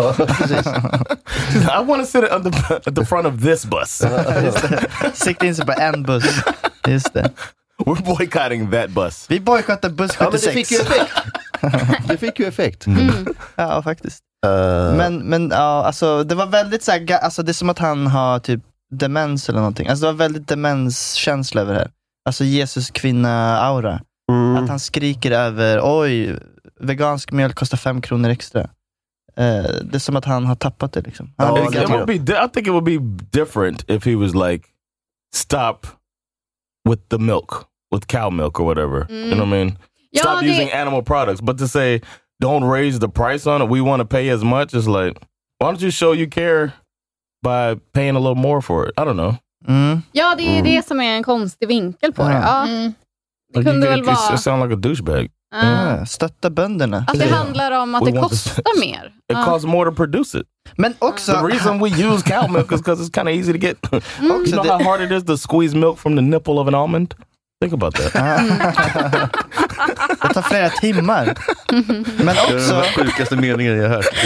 [SPEAKER 10] I want to sit at the, at the front of this bus.
[SPEAKER 9] Sikta in sig på en buss. Just det.
[SPEAKER 10] We're boycotting that bus.
[SPEAKER 9] Vi bojkottar buss
[SPEAKER 5] Ja, men det
[SPEAKER 9] sjuttiosex.
[SPEAKER 5] fick ju effekt. Det fick ju effekt.
[SPEAKER 7] Mm.
[SPEAKER 9] Ja, faktiskt.
[SPEAKER 5] Uh,
[SPEAKER 9] Men, men ja, alltså det var väldigt så här, ga- alltså det är som att han har typ demens eller någonting. Alltså det var väldigt demenskänsla över det här. Alltså Jesus kvinna-aura.
[SPEAKER 5] mm.
[SPEAKER 9] Att han skriker över, oj, vegansk mjölk kostar fem kronor extra. Eh, det är som att han har tappat det liksom. Han har
[SPEAKER 5] Ja,
[SPEAKER 9] byggt
[SPEAKER 10] It
[SPEAKER 9] upp.
[SPEAKER 10] would be, di- I think it would be different if he was like, stop with the milk, with cow milk or whatever. You know what I mean?
[SPEAKER 7] Ja,
[SPEAKER 10] Stop
[SPEAKER 7] det-
[SPEAKER 10] using animal products. But to say, don't raise the price on it, we want to pay as much, is like, why don't you show you care by paying a little more for it? I don't know.
[SPEAKER 9] Mm.
[SPEAKER 7] Ja, det är det som är en konstig vinkel på det. Ja. Det
[SPEAKER 10] Like,
[SPEAKER 7] kunde
[SPEAKER 10] you,
[SPEAKER 7] väl
[SPEAKER 10] it, it
[SPEAKER 7] vara...
[SPEAKER 10] sound like a douchebag.
[SPEAKER 7] Ja.
[SPEAKER 9] Ja, stötta bönderna.
[SPEAKER 7] Att det handlar om att
[SPEAKER 10] We
[SPEAKER 7] det
[SPEAKER 10] want
[SPEAKER 7] kostar mer.
[SPEAKER 10] It
[SPEAKER 7] Ja.
[SPEAKER 10] costs more to produce it.
[SPEAKER 9] Men också...
[SPEAKER 10] The reason we use cow milk is because it's kind of easy to get.
[SPEAKER 7] Mm.
[SPEAKER 10] You know how hard it is to squeeze milk from the nipple of an almond? Think about that.
[SPEAKER 9] Det tar flera timmar. Men
[SPEAKER 6] Det är
[SPEAKER 9] också...
[SPEAKER 6] den sjukaste meningen jag har hört.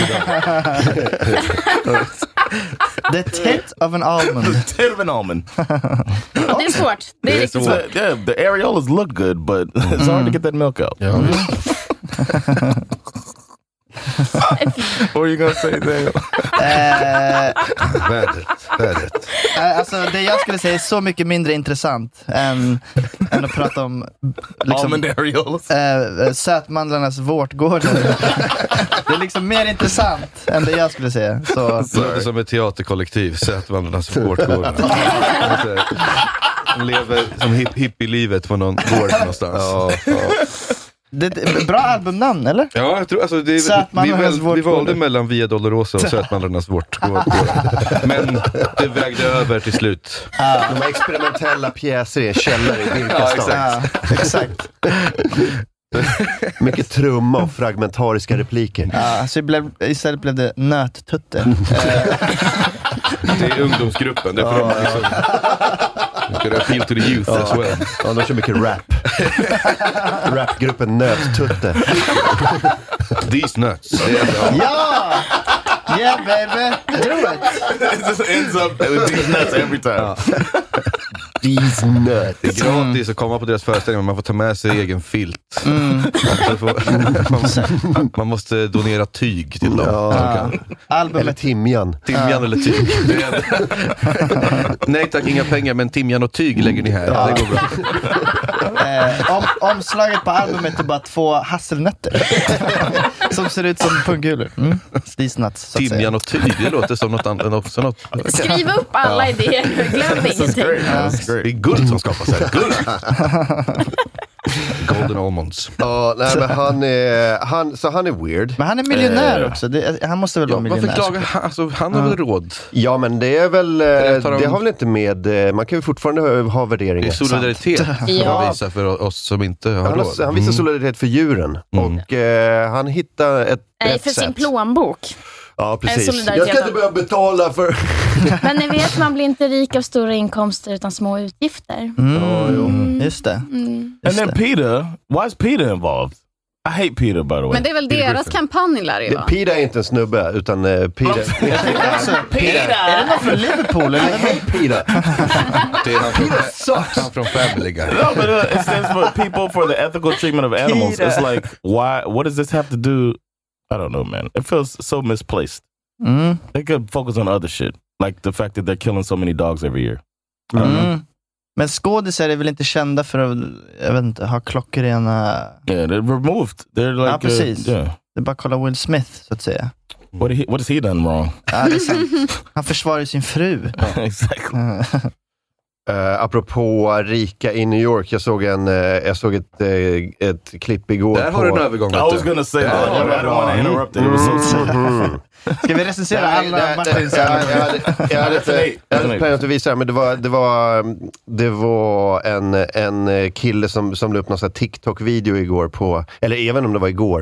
[SPEAKER 9] The tit of an almond.
[SPEAKER 10] The tit of an almond.
[SPEAKER 8] Ja, det är svårt. Det är
[SPEAKER 10] It's
[SPEAKER 8] riktigt
[SPEAKER 10] so,
[SPEAKER 8] svårt.
[SPEAKER 10] yeah, the areolas look good, but it's hard to get that milk out.
[SPEAKER 6] Ja.
[SPEAKER 10] What are you gonna say, Daniel?
[SPEAKER 9] Eh,
[SPEAKER 6] Vädret, vädret.
[SPEAKER 9] eh, alltså det jag skulle säga är så mycket mindre intressant än, än att prata om liksom,
[SPEAKER 10] Almond areolas.
[SPEAKER 9] eh, sötmandlarnas vårtgårdar. Det är liksom mer intressant än det jag skulle säga. Så,
[SPEAKER 6] Det låter som ett teaterkollektiv, Sötvandrarnas vårtgård. De lever som hip, hippie-livet på någon gård någonstans.
[SPEAKER 5] Ja, ja.
[SPEAKER 9] det, det, bra albumnamn, eller?
[SPEAKER 6] Ja, jag tror, alltså, det, vi,
[SPEAKER 9] Sötmandlarnas
[SPEAKER 6] väl, vi
[SPEAKER 9] vårtgård.
[SPEAKER 6] valde mellan Via Dolorosa och Sötmandlarnas vårtgård. Men det vägde över till slut.
[SPEAKER 5] De har experimentella pjäser i en källare i Birkastan.
[SPEAKER 9] Ja, exakt.
[SPEAKER 5] Mycket trumma och fragmentariska repliker.
[SPEAKER 9] Ja, så det blev, istället blev det nöttutte.
[SPEAKER 6] Det är ungdomsgruppen. Det är för de liksom... Det ska appeal to the youth as well.
[SPEAKER 5] Ja, de kör mycket rap. Rapgruppen Nöttutte.
[SPEAKER 6] These nuts. Det är, ja.
[SPEAKER 9] Ja! Yeah baby, do it!
[SPEAKER 10] It just ends up with these nuts every time.
[SPEAKER 5] These nuts.
[SPEAKER 6] Det är gratis att komma på deras föreställningar, men man får ta med sig egen filt.
[SPEAKER 9] Mm.
[SPEAKER 6] Så får, man, man måste donera tyg till dem.
[SPEAKER 5] Ja.
[SPEAKER 6] Så de kan.
[SPEAKER 5] Eller
[SPEAKER 9] Albumet.
[SPEAKER 5] timjan.
[SPEAKER 6] Timjan
[SPEAKER 9] Ja.
[SPEAKER 6] eller tyg. Det är, nej tack, inga pengar, men timjan och tyg lägger ni här.
[SPEAKER 9] Ja.
[SPEAKER 6] Det går bra.
[SPEAKER 9] Eh, om, omslaget på albumet är bara två hasselnötter som ser ut som pungkulor. Mm. These nuts, så att
[SPEAKER 6] Timjan
[SPEAKER 9] säga.
[SPEAKER 6] och tyg, det låter som något annat. Också något.
[SPEAKER 8] Skriv upp alla idéer, glöm ingenting.
[SPEAKER 6] Det är guld som skapas här. Guld! Golden almonds.
[SPEAKER 5] Ja, nej, men han är, han, så han är weird.
[SPEAKER 9] Men han är miljonär
[SPEAKER 5] Eh,
[SPEAKER 9] också. Det, han måste väl
[SPEAKER 6] Ja,
[SPEAKER 9] vara miljonär.
[SPEAKER 6] varför klagar han? Alltså, han har väl råd?
[SPEAKER 5] Ja, men det är väl, eh,
[SPEAKER 6] Eller tar de-
[SPEAKER 5] det har väl inte med, eh, man kan ju fortfarande ha, ha
[SPEAKER 6] Det
[SPEAKER 5] värderingar.
[SPEAKER 6] är solidaritet
[SPEAKER 8] Ja.
[SPEAKER 6] han visar för oss som inte har
[SPEAKER 5] Han,
[SPEAKER 6] råd.
[SPEAKER 5] har, han visar solidaritet för djuren.
[SPEAKER 6] Mm.
[SPEAKER 5] Och eh, han hittar ett,
[SPEAKER 8] Nej,
[SPEAKER 5] ett
[SPEAKER 8] för
[SPEAKER 5] sätt.
[SPEAKER 8] sin plånbok.
[SPEAKER 5] Ja, precis.
[SPEAKER 8] solidaritet.
[SPEAKER 5] Jag ska inte behöva betala för...
[SPEAKER 8] Men ni vet, man blir inte rik av stora inkomster utan små utgifter.
[SPEAKER 9] Mm. Mm. Just det.
[SPEAKER 8] Mm.
[SPEAKER 10] And then Peter, why is Peter involved? I hate Peter, by the way.
[SPEAKER 7] Men det är väl
[SPEAKER 10] Peter
[SPEAKER 7] deras
[SPEAKER 10] Griffin.
[SPEAKER 7] kampanj lär det ju
[SPEAKER 5] Det-
[SPEAKER 7] vara.
[SPEAKER 5] Peter är inte en snubbe, utan eh, Peter...
[SPEAKER 9] Alltså, Peter. Är det någon från Liverpool? Eller?
[SPEAKER 5] Hej Peter!
[SPEAKER 6] Det är han från, han från Family Guy.
[SPEAKER 10] No, but uh, it stands for people for the ethical treatment of animals.
[SPEAKER 9] Peter.
[SPEAKER 10] It's like, why? What does this have to do? I don't know, man. It feels so misplaced.
[SPEAKER 9] Mm.
[SPEAKER 10] They could focus on other shit, like the fact that they're killing so many dogs every year. I don't know.
[SPEAKER 9] Mm. Men skådisar är väl inte kända för att, jag vet inte, ha klockrena...
[SPEAKER 10] Yeah, they're removed. They're like,
[SPEAKER 9] Ja, precis.
[SPEAKER 10] Uh, yeah.
[SPEAKER 9] Det är bara att kolla Will Smith, så att säga.
[SPEAKER 10] What, he, what has he done wrong?
[SPEAKER 9] Ja, det är sant. Han försvarar ju sin fru.
[SPEAKER 10] Exactly.
[SPEAKER 5] Uh, apropå rika i New York, jag såg, en, uh, jag såg ett, uh, ett klipp igår.
[SPEAKER 6] Där har
[SPEAKER 5] på...
[SPEAKER 6] du en övergång.
[SPEAKER 10] I was gonna say that. I don't want to interrupt it. It was so sad.
[SPEAKER 5] Mm.
[SPEAKER 9] Ska vi recensera alla Martins?
[SPEAKER 5] Jag hade, jag hade, jag hade inte jag hade planerat att visa det, men det var, det var, det var en, en kille som, som la upp någon sån här TikTok-video igår på, eller även om det var igår,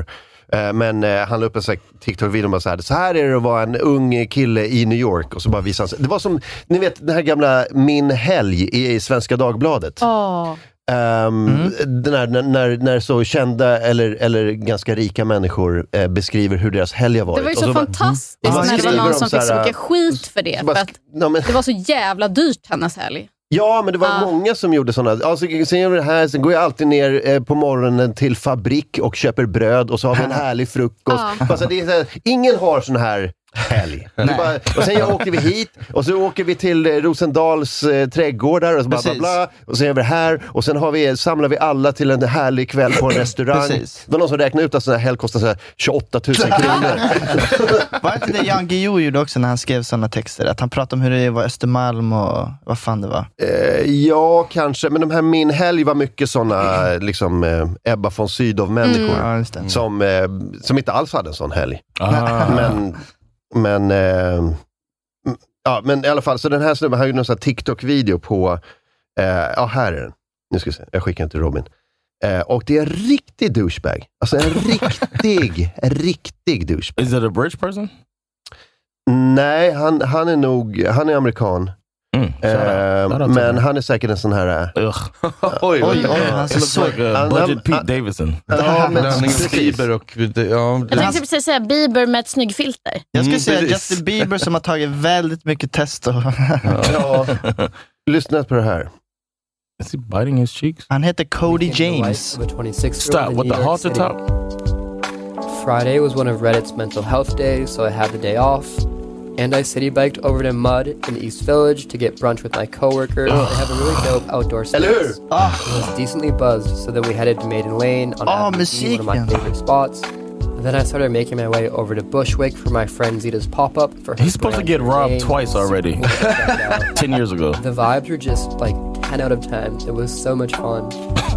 [SPEAKER 5] Uh, men uh, han la upp en sån här TikTok-video och så här, så här är det att vara en ung kille i New York. Och så bara visade han. Det var som, ni vet, den här gamla Min helg i, i Svenska Dagbladet.
[SPEAKER 7] Oh.
[SPEAKER 5] Um, mm. den här, när, när, när så kända eller, eller ganska rika människor eh, beskriver hur deras helg har varit.
[SPEAKER 7] Det var ju så,
[SPEAKER 5] så
[SPEAKER 7] fantastiskt
[SPEAKER 5] bara,
[SPEAKER 7] när det var någon som
[SPEAKER 5] så här,
[SPEAKER 7] fick så mycket skit för det.
[SPEAKER 5] bara,
[SPEAKER 7] för att
[SPEAKER 5] ja, men,
[SPEAKER 7] det var så jävla dyrt hennes helg.
[SPEAKER 5] Ja, men det var
[SPEAKER 7] ah.
[SPEAKER 5] många som gjorde sådana. Alltså, sen gör vi det här, sen går jag alltid ner eh, på morgonen till fabrik och köper bröd och så har vi en härlig frukost.
[SPEAKER 7] Ah.
[SPEAKER 5] Alltså, det är så här, ingen har sån här helg. Bara, och sen jag åker vi hit och så åker vi till eh, Rosendals eh, trädgårdar och så bla, bla, bla, och sen är vi här och sen har vi, samlar vi alla till en härlig kväll på en restaurang.
[SPEAKER 9] Precis.
[SPEAKER 5] Det var någon som räknade ut att sån här helg kostar så här tjugoåtta tusen kronor.
[SPEAKER 9] Var inte det Jan Guillou gjorde också när han skrev sådana texter? Att han pratade om hur det var Östermalm och vad fan det var?
[SPEAKER 5] Eh, ja, kanske. Men de här Min helg var mycket såna liksom eh, Ebba von Sydow-människor.
[SPEAKER 9] Mm. Ja, just det.
[SPEAKER 5] Som, eh, som inte alls hade en sån helg.
[SPEAKER 10] Ah.
[SPEAKER 5] Men Men eh, ja, men i alla fall, så den här snubben har ju någon sån här TikTok-video på eh, ja, här är den. Nu ska vi se, jag skickar den till Robin. Eh, och det är en riktig douchebag. Alltså en riktig, riktig douchebag.
[SPEAKER 10] Is it a British person?
[SPEAKER 5] Nej, han, han är nog, han är amerikan.
[SPEAKER 10] Mm,
[SPEAKER 5] eh, men han är säkert en sån här...
[SPEAKER 10] Ugh.
[SPEAKER 5] oj, oj, oj.
[SPEAKER 10] Han ser så... Like a budget Pete Davidson.
[SPEAKER 5] Ja, men
[SPEAKER 6] Bieber och... Ja,
[SPEAKER 8] jag tänkte precis säga Bieber med ett snygg filter.
[SPEAKER 9] Jag skulle
[SPEAKER 6] Mm,
[SPEAKER 9] säga
[SPEAKER 6] precis.
[SPEAKER 9] Justin Bieber som har tagit väldigt mycket test. Och
[SPEAKER 5] ja. Lyssna på det här.
[SPEAKER 10] Is he biting his cheeks?
[SPEAKER 9] Han heter Cody James.
[SPEAKER 10] Stop, with the halter top?
[SPEAKER 17] Friday was one of Reddit's mental health days, so I had the day off. And I city biked over to Mud in the East Village to get brunch with my coworkers. They have a really dope outdoor space.
[SPEAKER 9] Oh.
[SPEAKER 17] It was decently buzzed, so then we headed to Maiden Lane on
[SPEAKER 9] Oh,
[SPEAKER 17] Avenue B, one of my
[SPEAKER 9] musiken.
[SPEAKER 17] favorite spots. And then I started making my way over to Bushwick for my friend Zita's pop-up. For her
[SPEAKER 10] He's supposed to get robbed twice already. Ten years ago.
[SPEAKER 17] The vibes were just like ten out of ten. It was so much fun.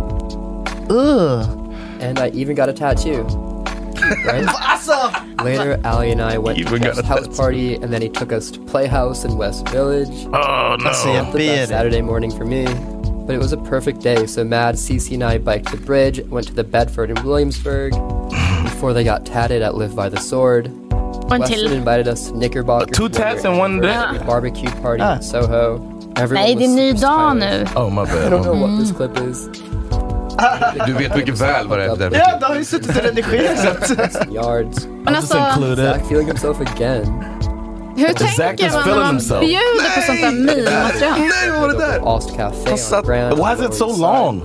[SPEAKER 9] Ugh.
[SPEAKER 17] And I even got a tattoo. Right? Later, Allie and I went to
[SPEAKER 6] Even got
[SPEAKER 17] Jeff's
[SPEAKER 6] a
[SPEAKER 17] house
[SPEAKER 6] tattoo.
[SPEAKER 17] party, and then he took us to Playhouse in West Village.
[SPEAKER 10] Oh, no.
[SPEAKER 17] Not the best Saturday morning for me, but it was a perfect day. So Mad, Cece, and I biked to the bridge, went to the Bedford in Williamsburg before they got tatted at Live by the Sword.
[SPEAKER 8] One
[SPEAKER 17] Weston
[SPEAKER 8] till.
[SPEAKER 17] invited us to Knickerbocker.
[SPEAKER 10] Two tats in one day?
[SPEAKER 17] A barbecue party in Soho. Everyone
[SPEAKER 8] Nej, det är
[SPEAKER 17] was
[SPEAKER 8] ny
[SPEAKER 17] super
[SPEAKER 8] dag
[SPEAKER 17] tired.
[SPEAKER 8] nu.
[SPEAKER 10] Oh, my
[SPEAKER 17] I don't
[SPEAKER 10] bad.
[SPEAKER 17] know what this clip is.
[SPEAKER 6] Du vet mycket väl vad det är där.
[SPEAKER 9] Ja, då har vi suttit och redigerat.
[SPEAKER 17] Yards.
[SPEAKER 8] Men alltså,
[SPEAKER 17] Zach feeling himself again.
[SPEAKER 8] hur
[SPEAKER 10] Zach
[SPEAKER 8] tänker
[SPEAKER 10] is
[SPEAKER 8] man när
[SPEAKER 10] feeling
[SPEAKER 8] man
[SPEAKER 10] himself.
[SPEAKER 8] bjuder på sånt där meme-material?
[SPEAKER 5] Nej, vad var det där?
[SPEAKER 17] Ost Cafe on Grand.
[SPEAKER 10] Why is it so long?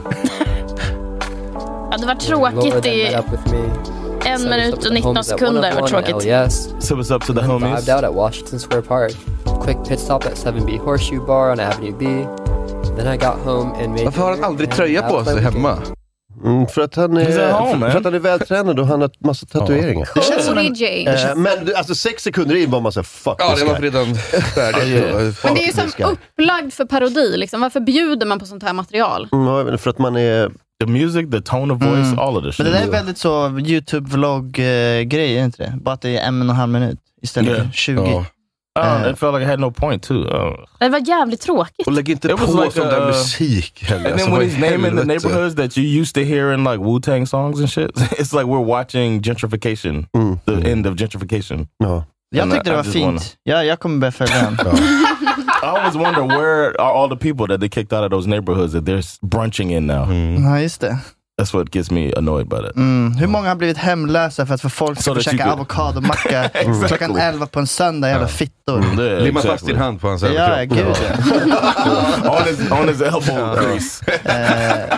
[SPEAKER 8] Ja, det var tråkigt i en minut och nitton sekunder. Det var tråkigt.
[SPEAKER 10] So what's up to the
[SPEAKER 17] Then
[SPEAKER 10] homies?
[SPEAKER 17] vibed out at Washington Square Park. Quick pit stop at seven B Horseshoe Bar on Avenue B. Then I got home and made...
[SPEAKER 6] Varför har han aldrig tröja på sig hemma?
[SPEAKER 5] Mm, för att han är,
[SPEAKER 10] He's at home,
[SPEAKER 5] för,
[SPEAKER 10] man.
[SPEAKER 5] för att han är vältränad och han har massa tatueringar.
[SPEAKER 9] Det känns som en...
[SPEAKER 7] Cody James.
[SPEAKER 5] Eh, men du, alltså sex sekunder in var man så här, fuck
[SPEAKER 6] Ja,
[SPEAKER 5] this
[SPEAKER 6] det var
[SPEAKER 5] guy.
[SPEAKER 6] redan färdigt.
[SPEAKER 7] Men det är ju som upplagd för parodi. Liksom. Varför bjuder man på sånt här material?
[SPEAKER 5] Mm, för att man är...
[SPEAKER 10] The music, the tone of voice,
[SPEAKER 9] Mm.
[SPEAKER 10] all of this
[SPEAKER 9] Men
[SPEAKER 10] shit.
[SPEAKER 9] det där är väldigt så YouTube-vlogg-grej, är inte det? Bara att det är en och en halv minut istället
[SPEAKER 10] Yeah.
[SPEAKER 9] för tjugo.
[SPEAKER 6] Ja.
[SPEAKER 10] Oh, it felt like I had no point too. Oh.
[SPEAKER 8] Det var jävligt tråkigt.
[SPEAKER 6] Och lägg inte
[SPEAKER 10] It
[SPEAKER 6] på
[SPEAKER 10] was like,
[SPEAKER 6] sån där
[SPEAKER 10] uh,
[SPEAKER 6] musik heller.
[SPEAKER 10] And then
[SPEAKER 6] Alltså,
[SPEAKER 10] when
[SPEAKER 6] vad i
[SPEAKER 10] he's naming the
[SPEAKER 6] helvete?
[SPEAKER 10] neighborhoods that you used to hear in like Wu-Tang songs and shit, it's like we're watching gentrification,
[SPEAKER 5] Mm.
[SPEAKER 10] the end of gentrification.
[SPEAKER 5] Ja.
[SPEAKER 9] Jag
[SPEAKER 10] And
[SPEAKER 9] tyckte
[SPEAKER 10] I-
[SPEAKER 9] det
[SPEAKER 10] I
[SPEAKER 9] var
[SPEAKER 10] just
[SPEAKER 9] fint.
[SPEAKER 10] wanna-
[SPEAKER 9] Ja, jag kommer börja följa den.
[SPEAKER 10] I always wonder where are all the people that they kicked out of those neighborhoods that they're s- brunching in now.
[SPEAKER 9] Ja, just det.
[SPEAKER 10] That's what gets me annoyed about it.
[SPEAKER 9] Mm. Hur många har blivit hemlösa för att få folk
[SPEAKER 10] So
[SPEAKER 9] ska
[SPEAKER 10] that
[SPEAKER 9] käka
[SPEAKER 10] you could-
[SPEAKER 9] avokadomacka
[SPEAKER 10] Exactly.
[SPEAKER 9] klockan elva på en söndag, jävla fittor.
[SPEAKER 10] Mm, yeah,
[SPEAKER 6] Limma fast
[SPEAKER 10] exactly.
[SPEAKER 6] din hand på hans
[SPEAKER 9] Ja,
[SPEAKER 6] överkropp.
[SPEAKER 9] gud ja.
[SPEAKER 10] on his on his elbow crease.
[SPEAKER 9] Eh,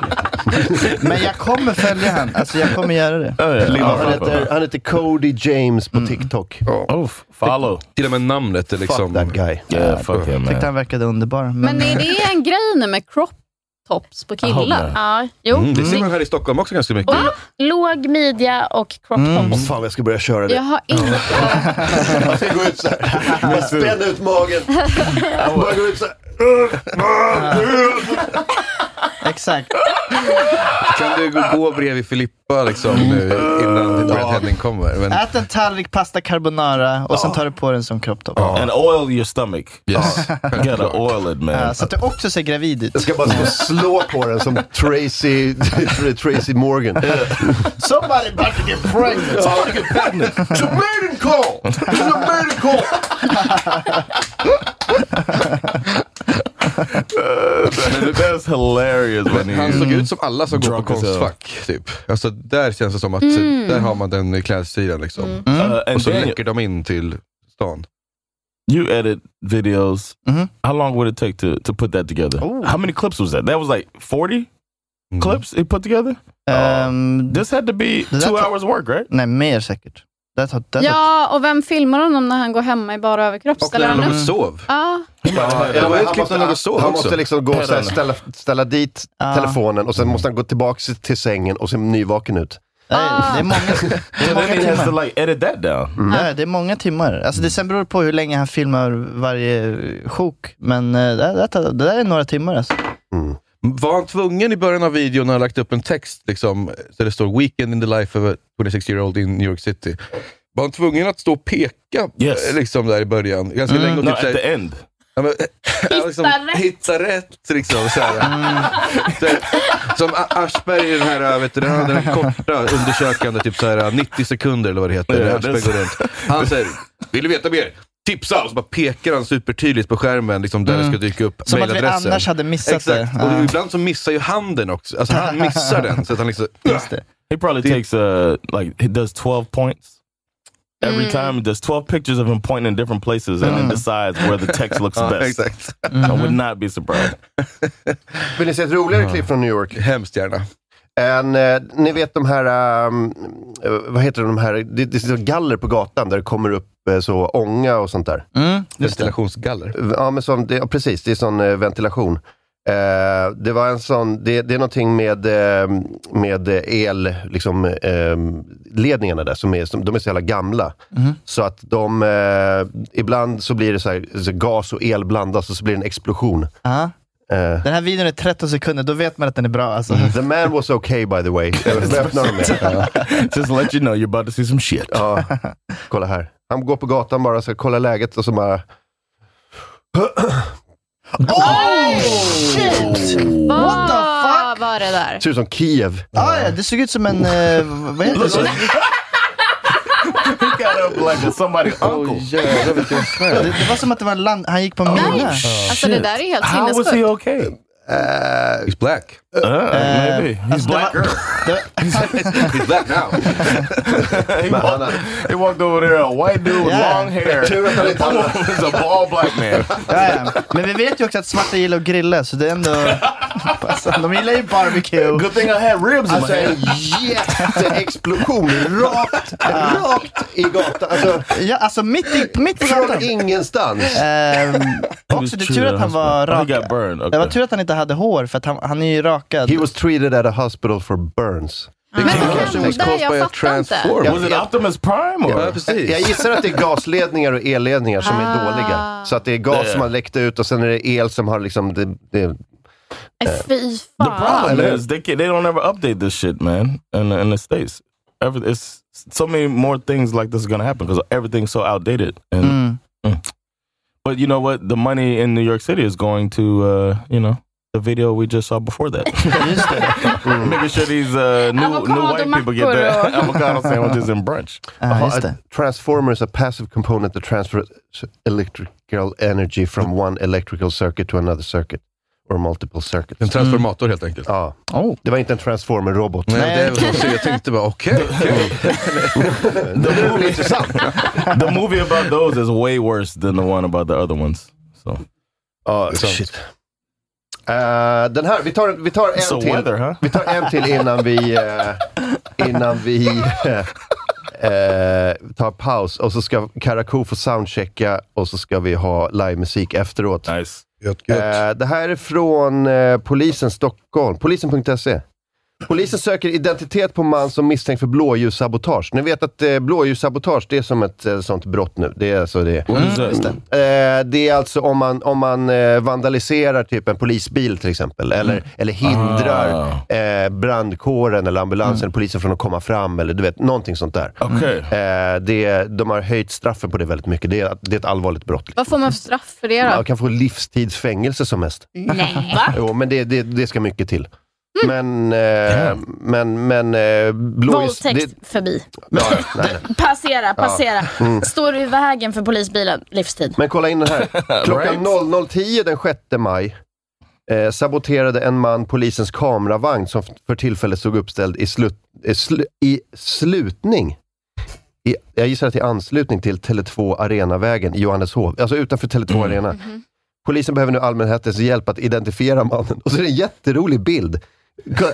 [SPEAKER 9] Men jag kommer följa han, alltså jag kommer göra det.
[SPEAKER 10] Oh, yeah.
[SPEAKER 5] Han
[SPEAKER 10] Oh,
[SPEAKER 5] heter, han heter Cody James på TikTok.
[SPEAKER 10] oh, follow.
[SPEAKER 6] Till och med namnet är liksom...
[SPEAKER 5] Fuck that guy.
[SPEAKER 10] Yeah, fuck him,
[SPEAKER 9] Tyckte
[SPEAKER 10] man.
[SPEAKER 9] han verkade underbar. Men,
[SPEAKER 7] Men är det en grej nu med crop tops på killar?
[SPEAKER 8] Ja, jo.
[SPEAKER 6] Mm, det ser man här i Stockholm också ganska mycket.
[SPEAKER 8] Och låg midja och crop
[SPEAKER 9] Mm.
[SPEAKER 8] tops.
[SPEAKER 5] Fan, jag ska börja köra det.
[SPEAKER 7] Jag har inte...
[SPEAKER 5] Jag ska gå ut så här. Jag spänner ut magen. Jag bara går ut så här.
[SPEAKER 9] exakt.
[SPEAKER 6] Kan du gå bredvid Filippa liksom nu innan Brad Henning kommer? Men...
[SPEAKER 9] Ät en tallrik pasta carbonara och sen tar du på den som crop top.
[SPEAKER 10] And oil your stomach.
[SPEAKER 6] Yes.
[SPEAKER 10] You gotta oil it, man.
[SPEAKER 9] Ja, så att du också ser gravid ut.
[SPEAKER 5] Jag ska bara stå och slå på den som Tracy, Tracy Morgan.
[SPEAKER 9] Somebody about to get pregnant.
[SPEAKER 10] Somebody get pregnant.
[SPEAKER 5] It's a maiden call! It's a maiden call!
[SPEAKER 10] uh, that's hilarious.
[SPEAKER 6] Men han såg ut som alla som går på konstfack typ. Alltså där känns det som att mm. där har man den klädstilen liksom.
[SPEAKER 10] Mm. Uh,
[SPEAKER 6] och så
[SPEAKER 10] Daniel,
[SPEAKER 6] läcker de in till stan.
[SPEAKER 10] You edit videos.
[SPEAKER 9] Mm-hmm.
[SPEAKER 10] How long would it take to, to put that together?
[SPEAKER 9] Oh.
[SPEAKER 10] How many clips was that? That was like forty mm. clips he put together?
[SPEAKER 9] Um,
[SPEAKER 10] uh, this had to be two hours work, right?
[SPEAKER 9] Nej, mer säkert. That, that,
[SPEAKER 7] ja, och vem filmar honom när han går hemma i bara överkropp?
[SPEAKER 6] Och när han låg och sov.
[SPEAKER 7] Ja.
[SPEAKER 5] Ja, ja, han måste, han, sov han måste liksom gå och så här, ställa, ställa dit ja. telefonen och sen måste han gå tillbaka till sängen och se nyvaken ut.
[SPEAKER 9] Nej, det är många, det är många
[SPEAKER 10] timmar. To like edit that down.
[SPEAKER 9] Mm. Nej, det är många timmar. Alltså det sen beror på hur länge han filmar varje sjok. Men det, det, det där är några timmar alltså.
[SPEAKER 6] Mm. Var han tvungen i början av videon när han lagt upp en text liksom, så det står Weekend in the life of a twenty-six-year-old in New York City. Var han tvungen att stå och peka
[SPEAKER 10] yes.
[SPEAKER 6] liksom där i början? Ganska
[SPEAKER 10] mm.
[SPEAKER 6] länge och
[SPEAKER 10] no,
[SPEAKER 6] typ,
[SPEAKER 10] at the end.
[SPEAKER 6] Ja, men,
[SPEAKER 7] hitta,
[SPEAKER 6] liksom,
[SPEAKER 7] rätt.
[SPEAKER 6] hitta rätt liksom, så här. Mm. Så här, som Aschberg i den här, vet du, den här, den här korta undersökande typ så här nittio sekunder eller vad det heter.
[SPEAKER 10] Yeah,
[SPEAKER 6] Aschberg går runt. Han säger, vill du veta mer? Tipsa! Och så bara pekar han supertydligt på skärmen liksom, där mm. det ska dyka upp
[SPEAKER 9] som att vi annars hade missat
[SPEAKER 6] Exakt.
[SPEAKER 9] det.
[SPEAKER 6] Och
[SPEAKER 9] uh.
[SPEAKER 6] ibland så missar ju handen också. Alltså han missar den. Så att han liksom...
[SPEAKER 9] Just det.
[SPEAKER 10] He probably det... takes, uh, like, he does twelve points. Every mm. time there's twelve pictures of him pointing in different places and mm. then decides where the text looks
[SPEAKER 6] uh,
[SPEAKER 10] best.
[SPEAKER 6] Exakt.
[SPEAKER 10] Mm. I would not be surprised.
[SPEAKER 5] Vill ni se ett roligare klipp från New York?
[SPEAKER 6] Hemskt gärna.
[SPEAKER 5] En, eh, ni vet de här, um, vad heter de här, det, det är galler på gatan där det kommer upp eh, så ånga och sånt där.
[SPEAKER 6] Mm. Ventilationsgaller.
[SPEAKER 5] Ja, men sån, det, ja, precis, det är sån eh, ventilation. Eh, det var en sån, det, det är någonting med, eh, med el, liksom, eh, ledningarna där som är, som, de är så jävla gamla.
[SPEAKER 9] Mm.
[SPEAKER 5] Så att de, eh, ibland så blir det så här, så gas och el blandas och så blir det en explosion.
[SPEAKER 9] Ja. Uh, den här videon är tretton sekunder, då vet man att den är bra alltså.
[SPEAKER 5] The man was okay by the way.
[SPEAKER 10] Just let you know you're about to see some shit.
[SPEAKER 5] Ja, kolla här. Han går på gatan bara, så kolla läget och så bara...
[SPEAKER 7] Oh shit! What the fuck var det där?
[SPEAKER 5] Det ser ut som Kiev.
[SPEAKER 9] Ah, ja, det såg ut som en... Uh, vad heter det?
[SPEAKER 10] He got up like somebody's uncle.
[SPEAKER 6] Oh, jävlar, vilken smäll.
[SPEAKER 9] det, det var som att det var en land... Han gick på mina.
[SPEAKER 7] Oh, alltså det där är helt
[SPEAKER 10] sinnessjukt. How was he okay?
[SPEAKER 5] Uh,
[SPEAKER 6] he's black.
[SPEAKER 10] Uh, uh, maybe. He's
[SPEAKER 9] alltså,
[SPEAKER 10] black girl.
[SPEAKER 6] He's black now.
[SPEAKER 10] he, walked, he walked over there, a white dude with yeah. long hair. He's a bald black man.
[SPEAKER 9] Ja, ja. Men vi vet ju också att svarta gillar att grilla, så det är ändå... De gillar ju barbecue.
[SPEAKER 10] Good thing I had ribs in
[SPEAKER 5] alltså,
[SPEAKER 10] my
[SPEAKER 5] en jätteexplosion rakt, rakt i gatan. Alltså,
[SPEAKER 9] ja, alltså mitt i, mitt på gatan.
[SPEAKER 5] Från ingenstans.
[SPEAKER 9] Um, också, det är tur att han var rakad.
[SPEAKER 10] Okay.
[SPEAKER 9] Det var tur att han inte hade hår, för att han, han är ju rakad.
[SPEAKER 5] He was treated at a hospital for burns.
[SPEAKER 7] Men där, jag fattar inte.
[SPEAKER 10] Was it Optimus Prime?
[SPEAKER 5] Ja, precis. Jag gissar att det är gasledningar och elledningar som är
[SPEAKER 7] ah.
[SPEAKER 5] dåliga. Så att det är gas som har läckt ut och sen är det el som har liksom... Det, det,
[SPEAKER 7] uh, Fy fan.
[SPEAKER 10] The problem is they, they don't ever update this shit, man, in, in the States. Every, it's so many more things like this is going to happen because everything's so outdated. And,
[SPEAKER 9] mm.
[SPEAKER 10] Mm. But you know what? The money in New York City is going to, uh, you know, the video we just saw before that.
[SPEAKER 9] Just det.
[SPEAKER 10] Mm. Making sure these uh, new, new white people get their avocado sandwiches and brunch.
[SPEAKER 9] Ah, just det.
[SPEAKER 5] A transformer is a passive component that transfers electrical energy from one electrical circuit to another circuit. Or multiple circuits.
[SPEAKER 6] En transformator mm. helt enkelt.
[SPEAKER 5] Ja.
[SPEAKER 9] Oh.
[SPEAKER 5] Det var inte en transformer-robot.
[SPEAKER 6] Nej, Nej. Det var så jag tänkte bara, okej. Okay, okay.
[SPEAKER 5] Det blir intressant.
[SPEAKER 10] The movie about those is way worse than the one about the other ones. So.
[SPEAKER 5] Ja, uh, shit. Uh, den här, vi tar, vi tar en
[SPEAKER 10] so
[SPEAKER 5] till.
[SPEAKER 10] Weather, huh?
[SPEAKER 5] Vi tar en till innan vi uh, innan vi uh, uh, tar paus. Och så ska Karakou få soundchecka och så ska vi ha livemusik efteråt.
[SPEAKER 10] Nice.
[SPEAKER 5] Uh, det här är från uh, polisen Stockholm, polisen punkt se. Polisen söker identitet på man som misstänkt för blåljussabotage. Ni vet att eh, blåljussabotage, det är som ett eh, sånt brott nu. Det är alltså det.
[SPEAKER 10] Mm.
[SPEAKER 5] Eh, det är alltså om man, om man eh, vandaliserar typ en polisbil till exempel. Eller, mm. eller hindrar ah. eh, brandkåren eller ambulansen mm. eller polisen från att komma fram. Eller du vet, någonting sånt där.
[SPEAKER 10] Okay.
[SPEAKER 5] Eh, det, de har höjt straffen på det väldigt mycket. Det är, det är ett allvarligt brott.
[SPEAKER 7] Vad får man för straff för det då?
[SPEAKER 5] Man kan få livstidsfängelse som mest.
[SPEAKER 7] Nej. Va?
[SPEAKER 5] Jo, men det, det, det ska mycket till. Men, eh, men, men, eh, blåljus...
[SPEAKER 8] Våldtäkt
[SPEAKER 5] det...
[SPEAKER 8] förbi.
[SPEAKER 5] Ja, nej, nej.
[SPEAKER 8] Passera, passera.
[SPEAKER 5] Ja. Mm.
[SPEAKER 8] Står du i vägen för polisbilen, livstid.
[SPEAKER 5] Men kolla in den här. Klockan noll noll tio den sjätte maj eh, saboterade en man polisens kameravagn som för tillfället stod uppställd i, slut, eh, slu, i slutning. I, jag gissar att det är anslutning till Tele två Arenavägen i Johanneshov. Alltså utanför Tele två Arena. Mm-hmm. Polisen behöver nu allmänhetens hjälp att identifiera mannen. Och så är det en jätterolig bild.
[SPEAKER 7] Det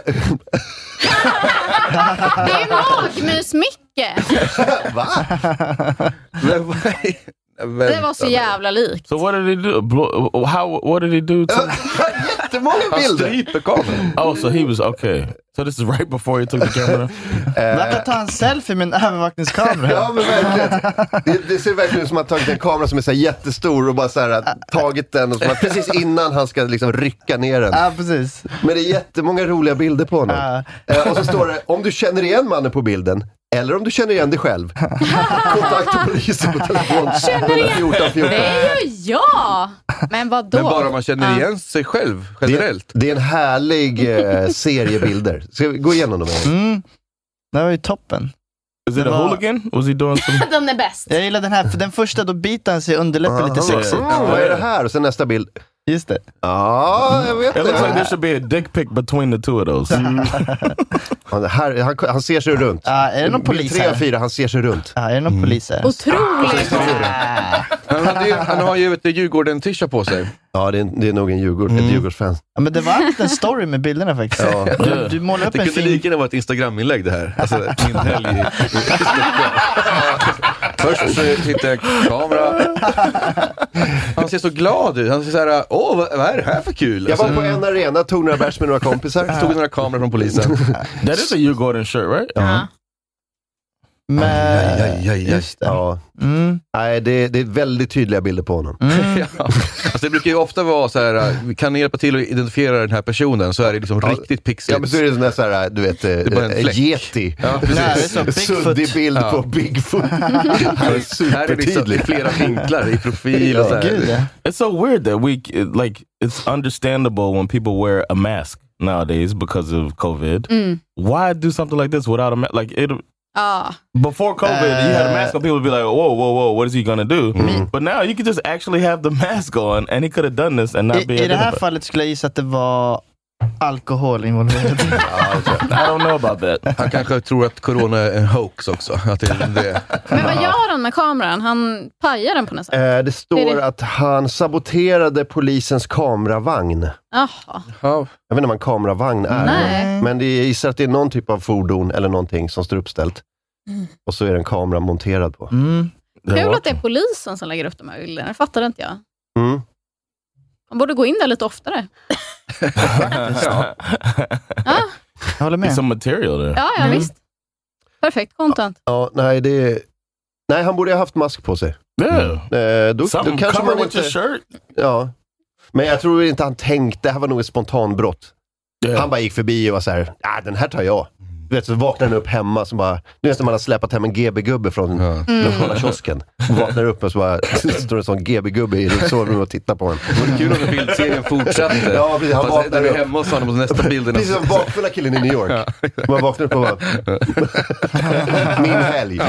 [SPEAKER 7] är magmus-Micke.
[SPEAKER 5] Va?
[SPEAKER 7] Det var så jävla likt.
[SPEAKER 10] So what did he do? Blow, how, what did he do to...
[SPEAKER 5] Jättemånga bilder.
[SPEAKER 10] Han stryper kameran. Oh, so he was okay. So this is right before he took the camera.
[SPEAKER 9] Man kan ta en selfie med en övervakningskamera.
[SPEAKER 5] Ja, men verkligen. Det, det ser verkligen ut som att man tagit en kamera som är så här jättestor och bara så här tagit den och så här, precis innan han ska liksom rycka ner den.
[SPEAKER 9] Ja, precis.
[SPEAKER 5] Men det är jättemånga roliga bilder på honom. Uh. Och så står det, om du känner igen mannen på bilden eller om du känner igen dig själv, kontakta polisen på telefon.
[SPEAKER 7] fjorton fjorton. Det gör jag. Men vad då?
[SPEAKER 6] Men bara man känner igen uh. sig själv generellt.
[SPEAKER 5] Det, det är en härlig eh, serie bilder. Ska vi gå igenom dem?
[SPEAKER 9] Mm. Det var ju toppen.
[SPEAKER 10] Is it a var... hooligan? Was he doing some...
[SPEAKER 7] Den är bäst.
[SPEAKER 9] Jag gillar den här, för den första då biter han sig underläppen lite sexigt.
[SPEAKER 5] Mm, vad är det här? Och sen nästa bild.
[SPEAKER 9] Just det.
[SPEAKER 5] Ja, jag vet
[SPEAKER 10] det. It looks like there should be a dick pic between the two of those.
[SPEAKER 5] Mm. han, här, han, han ser sig runt.
[SPEAKER 9] Ja, uh, är det någon polis
[SPEAKER 5] tre av fyra, han ser sig runt.
[SPEAKER 9] Ja, uh, är det någon mm. polis här?
[SPEAKER 7] Otroligt.
[SPEAKER 6] han, hade ju, han har ju ett Djurgården-tisha på sig.
[SPEAKER 5] Ja, det är, det är nog en Djurgård, mm. ett Djurgårdsfan.
[SPEAKER 9] Ja, men det var inte en story med bilderna faktiskt. Ja. Du, du målar upp
[SPEAKER 6] det
[SPEAKER 9] en
[SPEAKER 6] kunde
[SPEAKER 9] fin...
[SPEAKER 6] lika gärna vara ett Instagram-inlägg det här. Alltså, min helg i, i Först så hittar jag en kamera. Han ser så glad ut. Han ser så här, åh, vad, vad är det här för kul?
[SPEAKER 5] Jag var på en arena, tog några bärs med några kompisar.
[SPEAKER 6] Tog några kameror från polisen.
[SPEAKER 10] That is a Djurgården shirt, right?
[SPEAKER 5] Ja.
[SPEAKER 9] Men...
[SPEAKER 5] Aj, aj, aj, aj. Ja. Mm. Nej, det, det är väldigt tydliga bilder på honom.
[SPEAKER 6] Mm. Ja. Alltså, det brukar ju ofta vara så här, kan ni hjälpa till att identifiera den här personen, så är det liksom ja. riktigt pixligt.
[SPEAKER 5] Ja, men så är det sån här, så här du vet, en yeti.
[SPEAKER 6] Ja,
[SPEAKER 5] precis. Suddig bild ja. på Bigfoot. Här är supertydlig.
[SPEAKER 6] Här är liksom flera vinklar i profil och så här.
[SPEAKER 9] Gud, yeah.
[SPEAKER 10] It's so weird that we, like, it's understandable when people wear a mask nowadays because of COVID. Mm. Why do something like this without a mask? Like, it...
[SPEAKER 7] Ah.
[SPEAKER 10] Before COVID, uh, you had a mask on, people would be like, whoa, whoa, whoa, what is he gonna do? Mm. But now you could just actually have the mask on and he could have done this and not
[SPEAKER 9] I,
[SPEAKER 10] be
[SPEAKER 9] I det här fallet skulle jag gissa att det var alkohol involverat.
[SPEAKER 10] I don't know about that.
[SPEAKER 6] Han kanske tror att corona är en hoax också. Att det är det.
[SPEAKER 7] Men vad gör han med kameran? Han pajar den på något sätt.
[SPEAKER 5] Eh, det står det det? att han saboterade polisens kameravagn.
[SPEAKER 7] Jaha.
[SPEAKER 5] Jag vet inte vad en kameravagn är.
[SPEAKER 7] Nej.
[SPEAKER 5] Men det är, gissar att det är någon typ av fordon eller någonting som står uppställt. Mm. Och så är det en kamera monterad på.
[SPEAKER 9] Mm.
[SPEAKER 7] Kul att det är polisen som lägger upp de här bilderna. Det fattar inte jag.
[SPEAKER 5] Mm.
[SPEAKER 7] Man borde gå in där lite oftare.
[SPEAKER 10] ja.
[SPEAKER 7] Ja.
[SPEAKER 9] Jag håller med.
[SPEAKER 10] It's some material där.
[SPEAKER 7] Ja, ja mm. visst. Perfekt content.
[SPEAKER 5] Ja, nej, det är... Nej, han borde ha haft mask på sig.
[SPEAKER 10] Yeah.
[SPEAKER 5] Eh, då, då kanske man inte...
[SPEAKER 10] Shirt.
[SPEAKER 5] Ja. Men jag tror inte han tänkte, det här var nog ett spontanbrott. Yeah. Han bara gick förbi och var så här, ja, den här tar jag. Du vet, så vaknar han upp hemma som bara, nu är man har släpat hem en G B-gubbe från mm. lokala kiosken. Och vaknar upp och så bara, står en sån G B-gubbe i sovrummet och tittar på honom.
[SPEAKER 6] Det var kul om bildserien fortsätter.
[SPEAKER 5] Ja, precis. Han
[SPEAKER 6] vaknar upp. Hemma hos honom och nästa bilden.
[SPEAKER 5] Precis som vakfulla killen i New York. Man vaknar upp och bara, min helg.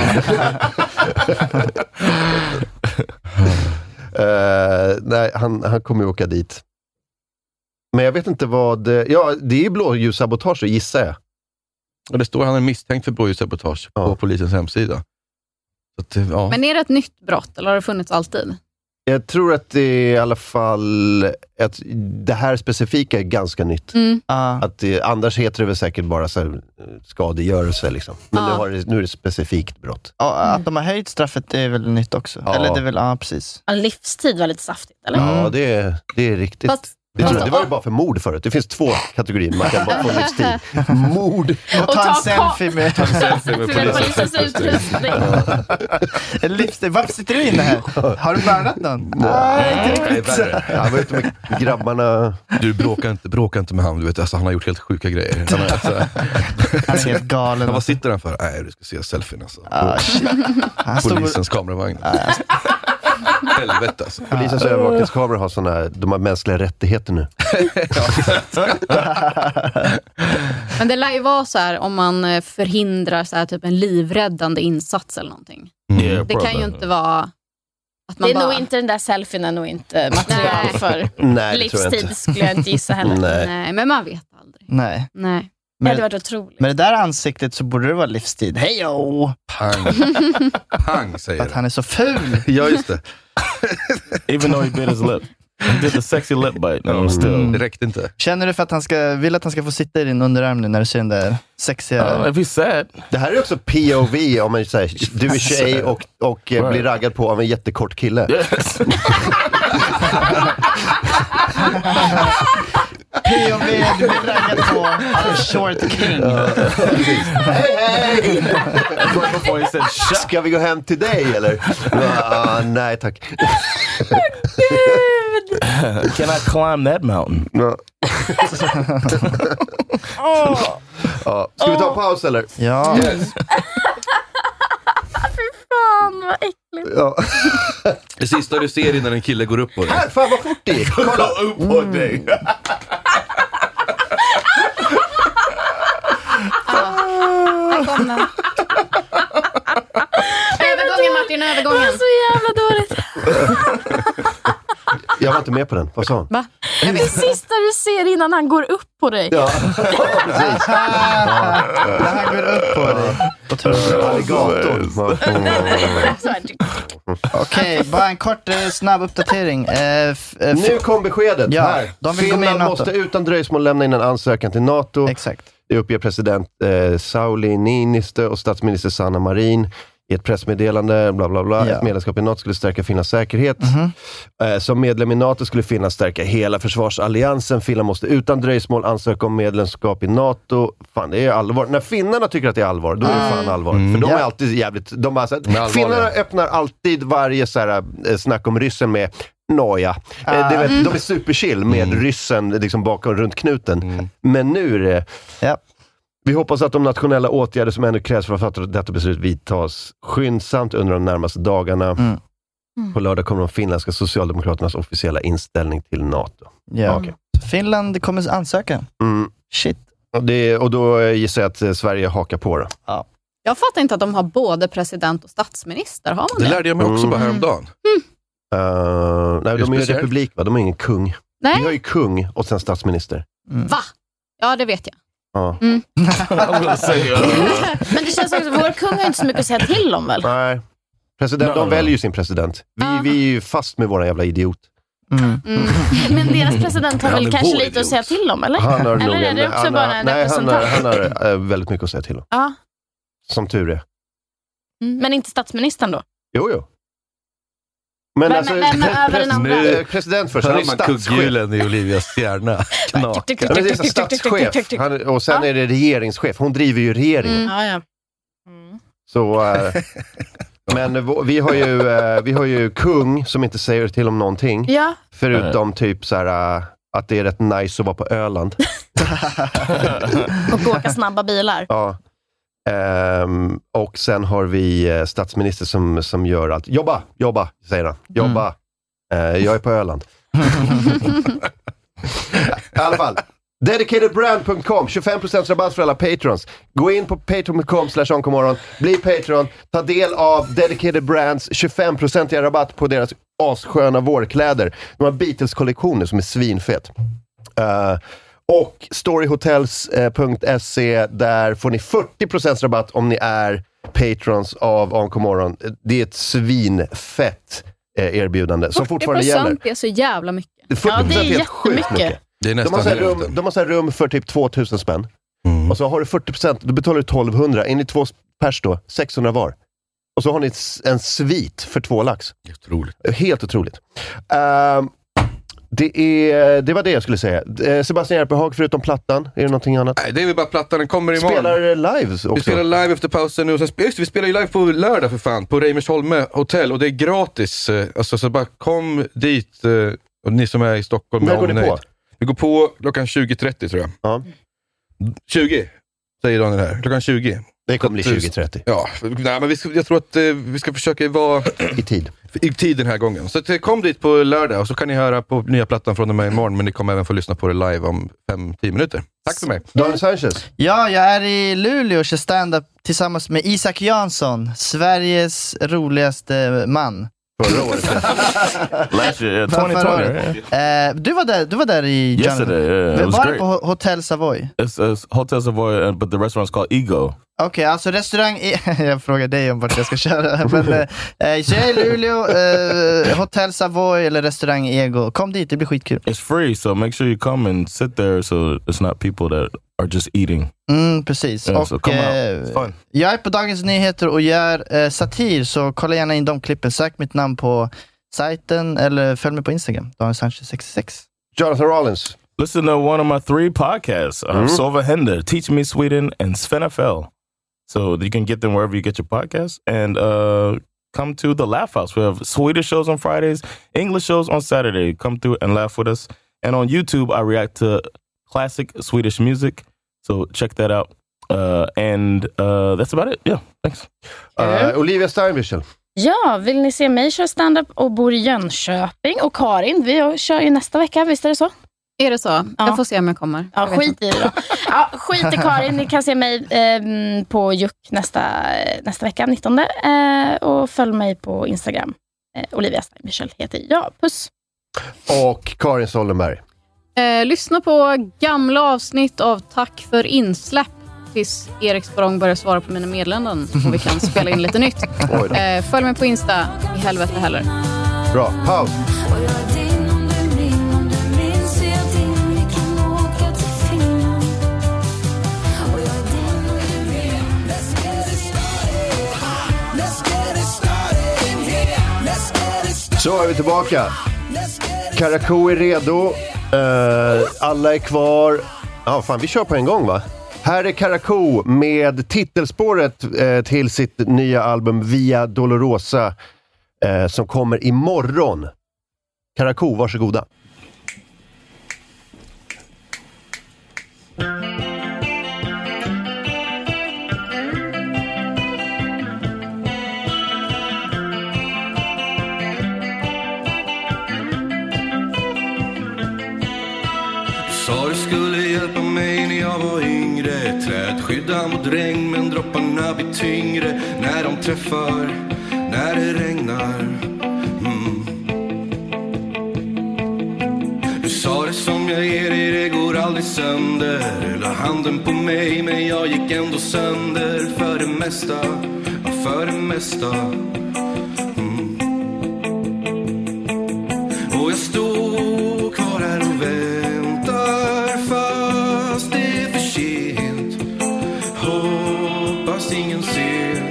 [SPEAKER 5] uh, nej, han, han kommer ju åka dit. Men jag vet inte vad, ja, det är blåljussabotage, gissar jag.
[SPEAKER 6] Och det står att han är misstänkt för blåljussabotage ja. på polisens hemsida. Så att, ja.
[SPEAKER 7] Men är det ett nytt brott eller har det funnits alltid?
[SPEAKER 5] Jag tror att det är i alla fall att det här specifika är ganska nytt.
[SPEAKER 7] Mm.
[SPEAKER 5] Att det, annars heter det väl säkert bara så här, skadegörelse liksom. Men
[SPEAKER 7] ja.
[SPEAKER 5] nu, har det, nu är det specifikt brott.
[SPEAKER 9] Ja, att de har höjt straffet är väl nytt också.
[SPEAKER 5] Ja.
[SPEAKER 9] Eller det är väl, ja precis.
[SPEAKER 8] En livstid var lite saftigt, eller?
[SPEAKER 5] Ja, det är, det är riktigt.
[SPEAKER 7] Fast
[SPEAKER 5] Det, tror jag, det var ju bara för mord förut. Det finns två kategorier. Man kan bara få livstid. Mord.
[SPEAKER 9] Och ta en selfie med,
[SPEAKER 6] Ta en selfie med
[SPEAKER 8] polisens utrustning.
[SPEAKER 9] En livstid. Varför sitter du inne här? Har du mördat någon?
[SPEAKER 5] Nej, inte riktigt. Jag var ute med grabbarna.
[SPEAKER 6] Du bråkar inte, bråkar inte med han. Du vet, alltså, han har gjort helt sjuka grejer. Han är, alltså,
[SPEAKER 9] han är helt galen.
[SPEAKER 6] Han, vad sitter han för? Nej, du ska se selfien alltså.
[SPEAKER 9] Ah,
[SPEAKER 6] Polisens kameravagn. Helvete alltså.
[SPEAKER 5] Polisens övervakningskameror har såna, de har mänskliga rättigheter nu.
[SPEAKER 7] Men det lär ju vara så här om man förhindrar så här, typ en livräddande insats eller någonting.
[SPEAKER 10] Mm.
[SPEAKER 7] Det kan ju inte vara att man
[SPEAKER 8] det är
[SPEAKER 7] bara...
[SPEAKER 8] nog inte den där selfien är nog inte material för
[SPEAKER 5] Nej,
[SPEAKER 8] livstid skulle jag inte gissa heller.
[SPEAKER 5] Nej.
[SPEAKER 7] Nej, men man vet aldrig.
[SPEAKER 9] Nej.
[SPEAKER 7] Nej.
[SPEAKER 8] Det hade varit otroligt.
[SPEAKER 9] Med det där ansiktet så borde det vara livstid. Hejo!
[SPEAKER 6] Pang. Pang säger
[SPEAKER 9] att han är så ful.
[SPEAKER 6] Ja, just det.
[SPEAKER 10] Even though he bit his lip. He did the sexy lip bite. No,
[SPEAKER 6] Mm.
[SPEAKER 10] still.
[SPEAKER 6] Det räckte inte.
[SPEAKER 9] Känner du för att han ska, vill att han ska få sitta i din underarm nu när du ser den där sexiga...
[SPEAKER 10] Uh, if he's sad.
[SPEAKER 5] Det här är också P O V om man säger du är tjej och, och right. blir raggad på av en jättekort kille.
[SPEAKER 10] Yes.
[SPEAKER 9] P O V, du blir raggad på av short king.
[SPEAKER 5] Hej, hej! Ska vi gå hem till dig eller? Uh, nej tack.
[SPEAKER 10] Can I climb that mountain?
[SPEAKER 5] No.
[SPEAKER 8] oh.
[SPEAKER 5] Ja. Ska vi ta en paus eller?
[SPEAKER 9] Ja.
[SPEAKER 5] Yes.
[SPEAKER 8] Fy fan, vad äckligt.
[SPEAKER 5] Ja.
[SPEAKER 6] Det sista du ser innan en kille går upp på dig.
[SPEAKER 5] Här, fan vad fort det gick. Kolla
[SPEAKER 10] upp på dig.
[SPEAKER 7] Här kom den. Övergången Martin, övergången.
[SPEAKER 8] Det var så jävla dåligt.
[SPEAKER 5] Jag var inte med på den. Vad sa hon?
[SPEAKER 7] Va?
[SPEAKER 8] Det sista du ser innan han går upp på dig.
[SPEAKER 5] Ja, precis.
[SPEAKER 9] När han går upp på dig.
[SPEAKER 5] Alligatorn.
[SPEAKER 9] Okej, bara en kort eh, snabb uppdatering. Eh, f- eh,
[SPEAKER 5] Nu kom beskedet.
[SPEAKER 9] Ja,
[SPEAKER 5] här.
[SPEAKER 9] de vill gå med i
[SPEAKER 5] Finland
[SPEAKER 9] NATO.
[SPEAKER 5] måste utan dröjsmål lämna in en ansökan till NATO.
[SPEAKER 9] Exakt.
[SPEAKER 5] Det uppger president eh, Sauli Niinistö och statsminister Sanna Marin i ett pressmeddelande, bla bla bla.
[SPEAKER 9] Ja.
[SPEAKER 5] Ett medlemskap i NATO skulle stärka Finlands säkerhet.
[SPEAKER 9] Mhm.
[SPEAKER 5] Eh, som medlem i NATO skulle Finland stärka hela försvarsalliansen. Finland måste utan dröjsmål ansöka om medlemskap i NATO. Fan, det är allvar. När finnarna tycker att det är allvar, då är det fan allvar.
[SPEAKER 6] Mm.
[SPEAKER 5] För de
[SPEAKER 9] Ja.
[SPEAKER 5] är alltid jävligt... De bara, så här,
[SPEAKER 6] De är allvarliga.
[SPEAKER 5] finnarna öppnar alltid varje så här, eh, snack om ryssen med Nåja.
[SPEAKER 9] Ah.
[SPEAKER 5] Eh, det vet, de är superchill med
[SPEAKER 6] Mm.
[SPEAKER 5] ryssen liksom bakom runt knuten.
[SPEAKER 6] Mm.
[SPEAKER 5] Men nu är det...
[SPEAKER 9] Ja.
[SPEAKER 5] Vi hoppas att de nationella åtgärder som ännu krävs för att fatta detta beslut vidtas skyndsamt under de närmaste dagarna.
[SPEAKER 9] Mm.
[SPEAKER 5] På lördag kommer de finländska socialdemokraternas officiella inställning till NATO.
[SPEAKER 9] Ja.
[SPEAKER 5] Okej.
[SPEAKER 9] Finland kommer ansöka.
[SPEAKER 5] Mm.
[SPEAKER 9] Shit.
[SPEAKER 5] Och, det, och då gissar jag att eh, Sverige hakar på det.
[SPEAKER 9] Ja.
[SPEAKER 7] Jag fattar inte att de har både president och statsminister. Har man
[SPEAKER 6] Det
[SPEAKER 7] det?
[SPEAKER 6] lärde jag mig också
[SPEAKER 5] Mm.
[SPEAKER 6] bara häromdagen.
[SPEAKER 5] Uh, nej,
[SPEAKER 6] Det är
[SPEAKER 5] de är ju en
[SPEAKER 6] speciellt.
[SPEAKER 5] republik, va? De är ingen kung.
[SPEAKER 7] Nej.
[SPEAKER 5] Vi har ju kung och sen statsminister.
[SPEAKER 9] Mm.
[SPEAKER 7] Va? Ja, det vet jag.
[SPEAKER 5] Ja.
[SPEAKER 7] Mm.
[SPEAKER 10] I'm gonna say, uh,
[SPEAKER 8] Men det känns också, vår kung har inte så mycket att säga till om väl?
[SPEAKER 5] Nej. President,
[SPEAKER 10] No,
[SPEAKER 5] de
[SPEAKER 10] no.
[SPEAKER 5] väljer ju sin president. Vi,
[SPEAKER 7] Ja.
[SPEAKER 5] vi är ju fast med våra jävla idiot.
[SPEAKER 9] Mm.
[SPEAKER 7] Mm.
[SPEAKER 8] Men deras president har
[SPEAKER 5] Han
[SPEAKER 8] väl
[SPEAKER 5] är
[SPEAKER 8] kanske
[SPEAKER 5] vår
[SPEAKER 8] lite
[SPEAKER 5] idiot.
[SPEAKER 8] att säga till om, eller?
[SPEAKER 5] Han har
[SPEAKER 8] eller
[SPEAKER 5] nog
[SPEAKER 8] är
[SPEAKER 5] en-
[SPEAKER 8] det också
[SPEAKER 5] han
[SPEAKER 8] bara
[SPEAKER 5] har-
[SPEAKER 8] en
[SPEAKER 5] nej, han har,
[SPEAKER 8] representant?
[SPEAKER 5] han har äh, väldigt mycket att säga till om.
[SPEAKER 8] Ja.
[SPEAKER 5] Som tur är.
[SPEAKER 8] Men inte statsministern då?
[SPEAKER 5] Jo, jo. Men
[SPEAKER 8] Vem-
[SPEAKER 5] alltså,
[SPEAKER 8] vem är över den andra?
[SPEAKER 5] eh, president först, han är
[SPEAKER 6] Hör man
[SPEAKER 5] statschef.
[SPEAKER 6] kugghjulen i Olivias hjärna knaka.
[SPEAKER 8] Tick, tick,
[SPEAKER 5] Ja, men det är
[SPEAKER 8] tick, tick,
[SPEAKER 5] så
[SPEAKER 8] tick, tick, tick, tick,
[SPEAKER 5] statschef.
[SPEAKER 8] tick.
[SPEAKER 5] Han, och sen
[SPEAKER 8] Ja.
[SPEAKER 5] är det regeringschef. Hon driver ju regeringen.
[SPEAKER 8] Ja, ja.
[SPEAKER 5] Så, eh, men vå- vi har, ju, eh, vi har ju kung som inte säger till om någonting.
[SPEAKER 8] Ja.
[SPEAKER 5] Förutom typ så här, eh, att det är rätt nice att vara på Öland.
[SPEAKER 8] Och åka snabba bilar.
[SPEAKER 5] Ja. Ehm, och sen har vi eh, statsminister som, som gör allt. Jobba, jobba, säger han. Jobba. Eh, jag är på Öland. I alla fall. dedicated brand punkt com, tjugofem procent rabatt för alla patrons. Gå in på patreon punkt com slash onkomorron, bli patron, ta del av Dedicated Brands tjugofem procent rabatt på deras assköna vårkläder. De har Beatles-kollektioner som är svinfet. Uh, och storyhotels punkt se, där får ni fyrtio procent rabatt om ni är patrons av Onkomorron. Det är ett svinfett eh, erbjudande som fortfarande gäller.
[SPEAKER 7] fyrtio procent är så jävla mycket.
[SPEAKER 5] fyrtio procent
[SPEAKER 8] Ja, det är
[SPEAKER 5] helt sjukt
[SPEAKER 8] jättemycket.
[SPEAKER 5] mycket.
[SPEAKER 6] Det är
[SPEAKER 5] De har,
[SPEAKER 6] nästan
[SPEAKER 5] så här rum,
[SPEAKER 6] hälften.
[SPEAKER 5] de har så här rum för typ tvåtusen spänn.
[SPEAKER 6] Mm.
[SPEAKER 5] Och så har du fyrtio procent, då betalar du tolvhundra. Är ni två pers då, sexhundra var. Och så har ni s- en svit för två lax.
[SPEAKER 6] Otroligt.
[SPEAKER 5] Helt otroligt. Ehm, Det, är, det var det jag skulle säga. Sebastian Järpehag, förutom plattan, är det någonting annat?
[SPEAKER 6] Nej, det är väl bara plattan, den kommer imorgon.
[SPEAKER 5] Spelar live också?
[SPEAKER 6] Vi spelar live efter pausen nu. Just, vi spelar ju live på lördag för fan, på Reimersholme hotell, och det är gratis. Alltså, så bara kom dit, och ni som är i Stockholm.
[SPEAKER 5] När går ni på?
[SPEAKER 6] Vi går på klockan tjugo trettio tror jag.
[SPEAKER 5] Ja.
[SPEAKER 6] tjugo, säger Daniel här. Klockan tjugo.
[SPEAKER 5] Det kommer bli tjugo trettio.
[SPEAKER 6] Ja, nej, men vi ska, jag tror att eh, vi ska försöka vara
[SPEAKER 5] i tid.
[SPEAKER 6] I tid den här gången. Så att, kom dit på lördag och så kan ni höra på nya plattan från och med imorgon, men ni kommer även få lyssna på det live om fem till tio minuter. Tack för mig.
[SPEAKER 5] Daniel Sanchez.
[SPEAKER 9] Ja, jag är i Luleå och kör stand-up tillsammans med Isak Jansson, Sveriges roligaste man.
[SPEAKER 5] Förra året.
[SPEAKER 10] Last year, twenty twenty.
[SPEAKER 9] Yeah. Uh, du var där, du var där i
[SPEAKER 10] Yesterday, yeah. It was
[SPEAKER 9] var
[SPEAKER 10] great.
[SPEAKER 9] det på Hotel Savoy?
[SPEAKER 10] It's, it's Hotel Savoy, uh, but the restaurant's called Ego.
[SPEAKER 9] Okej, okay, alltså restaurang... jag frågar dig om vart jag ska köra. Men, uh, så jag är i Luleå, uh, Hotel Savoy eller restaurang Ego. Kom dit, det blir skitkul.
[SPEAKER 10] It's free, so make sure you come and sit there so it's not people that are just eating.
[SPEAKER 9] Mm, precis.
[SPEAKER 10] Yeah,
[SPEAKER 9] och
[SPEAKER 10] so come
[SPEAKER 9] uh,
[SPEAKER 10] out. It's fun.
[SPEAKER 9] Jag är på Dagens Nyheter och gör uh, satir, så kolla gärna in de klippen. Sök mitt namn på sajten eller följ mig på Instagram, Daniel Sanchez sextiosex.
[SPEAKER 5] Jonathan Rollins.
[SPEAKER 10] Listen to one of my three podcasts, uh,
[SPEAKER 5] mm.
[SPEAKER 10] Sova Hender, Teach Me Sweden, and Sven F L. So you can get them wherever you get your podcasts. And uh, come to the Laugh House. We have Swedish shows on Fridays, English shows on Saturday. Come through and laugh with us. And on YouTube, I react to classic Swedish music. So check that out. Uh, and uh, that's about it. Yeah, thanks.
[SPEAKER 5] Uh, Olivia Steinbichel.
[SPEAKER 8] Ja, vill ni se mig köra stand-up och bor i Jönköping? Och Karin, vi kör ju nästa vecka, visst är det så?
[SPEAKER 7] Är det så? Ja. Jag får se om jag kommer.
[SPEAKER 8] Ja,
[SPEAKER 7] jag
[SPEAKER 8] skit i det då. Ja, skit i Karin. Ni kan se mig eh, på Juck nästa, nästa vecka, nittonde. Eh, och följ mig på Instagram. Eh, Olivia Steinbichel heter jag. Puss.
[SPEAKER 5] Och Karin Sollenberg.
[SPEAKER 7] Eh, lyssna på gamla avsnitt av Tack för insläpp tills Erik Sporrong börjar svara på mina meddelanden och vi kan spela in lite nytt. Eh, följ mig på Insta, i helvete heller.
[SPEAKER 5] Bra, paus. Så är vi tillbaka. Karakou är redo. Uh, alla är kvar. Ja, fan, vi kör på en gång, va? Här är Karakou med titelspåret uh, till sitt nya album Via Dolorosa uh, som kommer imorgon. Karakou, varsågoda.
[SPEAKER 18] Sa du skulle hjälpa mig när jag var yngre. Träd skyddar mot regn men dropparna blir tyngre när de träffar, när det regnar. mm. Du sa det som jag ger dig, det går aldrig sönder. La handen på mig men jag gick ändå sönder. För det mesta, ja, för det mesta. mm. Och jag stod kvar här och väntar, fast det är för sent. Hoppas ingen ser.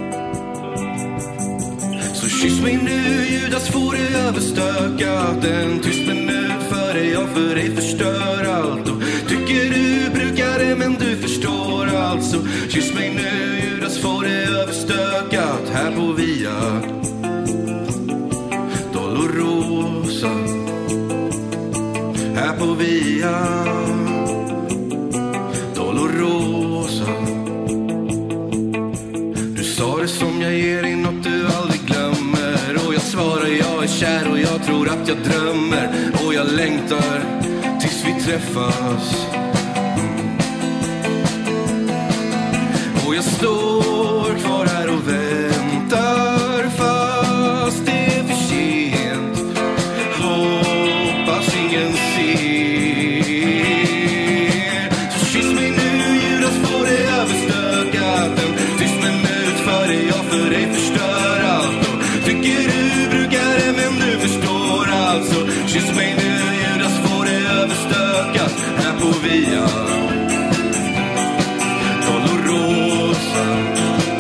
[SPEAKER 18] Så kyss mig nu, Judas, får det överstökat. En tyst minut före jag för dig förstör allt. Och tycker du brukar det men du förstår allt. Så kyss mig nu, Judas, får det överstökat. Här på Via Dolorosa, här på Via Dolorosa. Du sa det som jag ger dig, något du aldrig glömmer. Och jag svarar jag är kär och jag tror att jag drömmer. Och jag längtar tills vi träffas. mm. Och jag står kvar här och väntar, fast det är för sent. Hoppas ingen ser. Så kyss mig nu, Judas, får det överstökat. En tyst minut före jag för dig förstör allt. Och tycker du brukar det men du förstår allt. Så kyss mig nu, Judas, får det överstökat. Här på Via Dolorosa.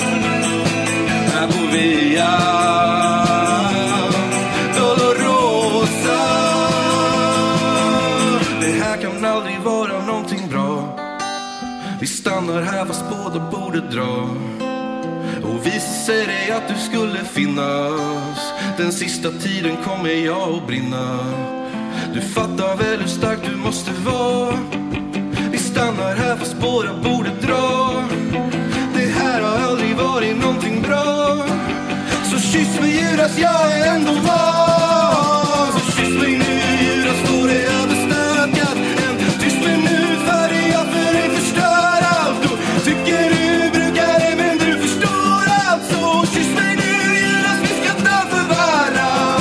[SPEAKER 18] stannar här fast båda borde dra och visar dig att du skulle finnas. Den sista tiden kommer jag att brinna. Du fattar väl hur stark du måste vara. Vi stannar här fast båda borde dra. Det här har aldrig varit någonting bra. Så kyss mig Judas, jag är ändå var. Så kyss mig nu Judas, får det överstökat. En tyst minut för dig, jag för dig förstör allt. Och tycker du brukar det men du förstår allt. Så kyss mig nu Judas, vi ska dö för varann.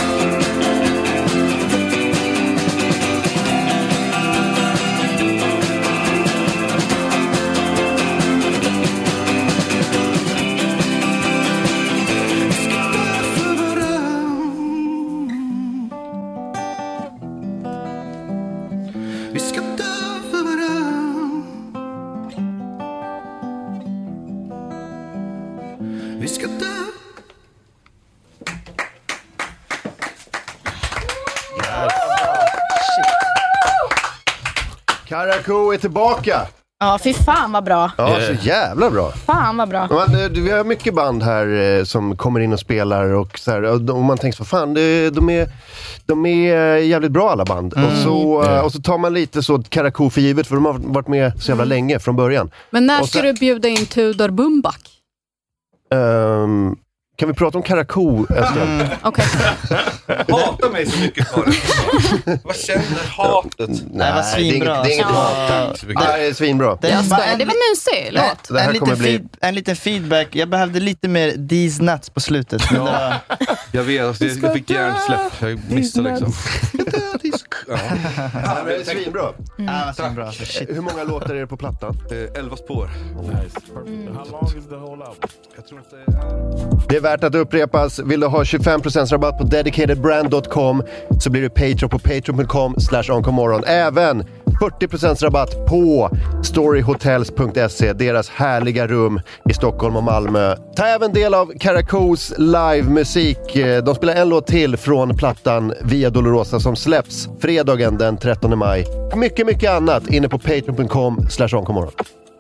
[SPEAKER 5] Karakou är tillbaka.
[SPEAKER 8] Ja, fy fan vad bra.
[SPEAKER 5] Ja, så jävla bra.
[SPEAKER 8] Fan vad bra.
[SPEAKER 5] Man, vi har mycket band här eh, som kommer in och spelar och så här, och, och man tänker så fan, det, de, är, de är jävligt bra alla band. Mm. Och, så, uh, och så tar man lite så Karakou för givet, för de har varit med så jävla mm. länge från början.
[SPEAKER 7] Men när
[SPEAKER 5] och
[SPEAKER 7] ska
[SPEAKER 5] så,
[SPEAKER 7] du bjuda in Tudor Bumbak?
[SPEAKER 5] Um, kan vi prata om Karakou en stund?
[SPEAKER 7] Mm. Okej.
[SPEAKER 6] Jag hatar mig så mycket för det. Vad känner hatet?
[SPEAKER 5] Nej,
[SPEAKER 9] var svinbra.
[SPEAKER 5] Det är inget hat. Det är svinbra.
[SPEAKER 7] Det är, bara, det var mysig låt.
[SPEAKER 5] Det här
[SPEAKER 9] en,
[SPEAKER 5] kommer
[SPEAKER 9] liten
[SPEAKER 5] bli...
[SPEAKER 9] feed, en liten feedback. Jag behövde lite mer these nuts på slutet. Men det var...
[SPEAKER 6] Jag vet, alltså, jag fick hjärnsläpp. Jag missade liksom.
[SPEAKER 5] Ja. Ja, men det är svinbra.
[SPEAKER 9] Mm. Ja, svinbra. Shit.
[SPEAKER 5] Hur många låtar är det på plattan?
[SPEAKER 6] Eh, elva spår.
[SPEAKER 10] Mm. How long is the whole album?
[SPEAKER 6] Jag tror inte det är...
[SPEAKER 5] Det är värt att upprepas. Vill du ha tjugofem procent rabatt på dedicated brand dot com så blir det Patreon på patreon dot com slash onkomorron. Även fyrtio procent rabatt på storyhotels punkt se, deras härliga rum i Stockholm och Malmö. Ta även del av Karakous livemusik. De spelar en låt till från plattan Via Dolorosa som släpps fredagen den trettonde maj. Mycket, mycket annat inne på patreon dot com slash onkomorron.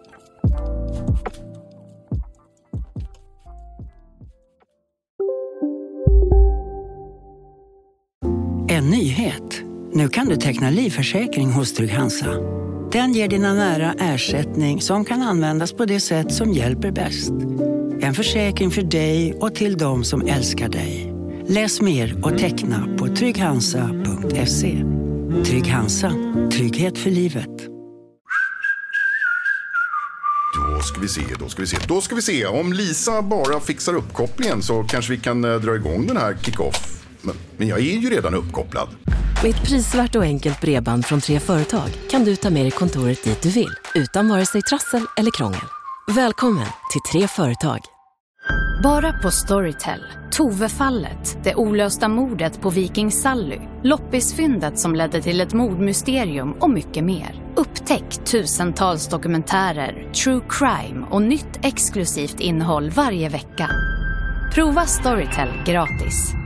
[SPEAKER 19] En nyhet. Nu kan du teckna livförsäkring hos Trygg-Hansa. Den ger dina nära ersättning som kan användas på det sätt som hjälper bäst. En försäkring för dig och till de som älskar dig. Läs mer och teckna på trygg hansa punkt se. Trygg-Hansa. Trygghet för livet.
[SPEAKER 20] Då ska vi se, då ska vi se, då ska vi se. Om Lisa bara fixar uppkopplingen så kanske vi kan uh, dra igång den här kick-off. Men, men jag är ju redan uppkopplad.
[SPEAKER 11] Med ett prisvärt och enkelt bredband från Tre Företag kan du ta med dig kontoret dit du vill, utan vare sig trassel eller krångel. Välkommen till Tre Företag.
[SPEAKER 21] Bara på Storytel. Tove-fallet, det olösta mordet på Viking Sally, loppisfyndet som ledde till ett mordmysterium och mycket mer. Upptäck tusentals dokumentärer, true crime och nytt exklusivt innehåll varje vecka. Prova Storytel gratis.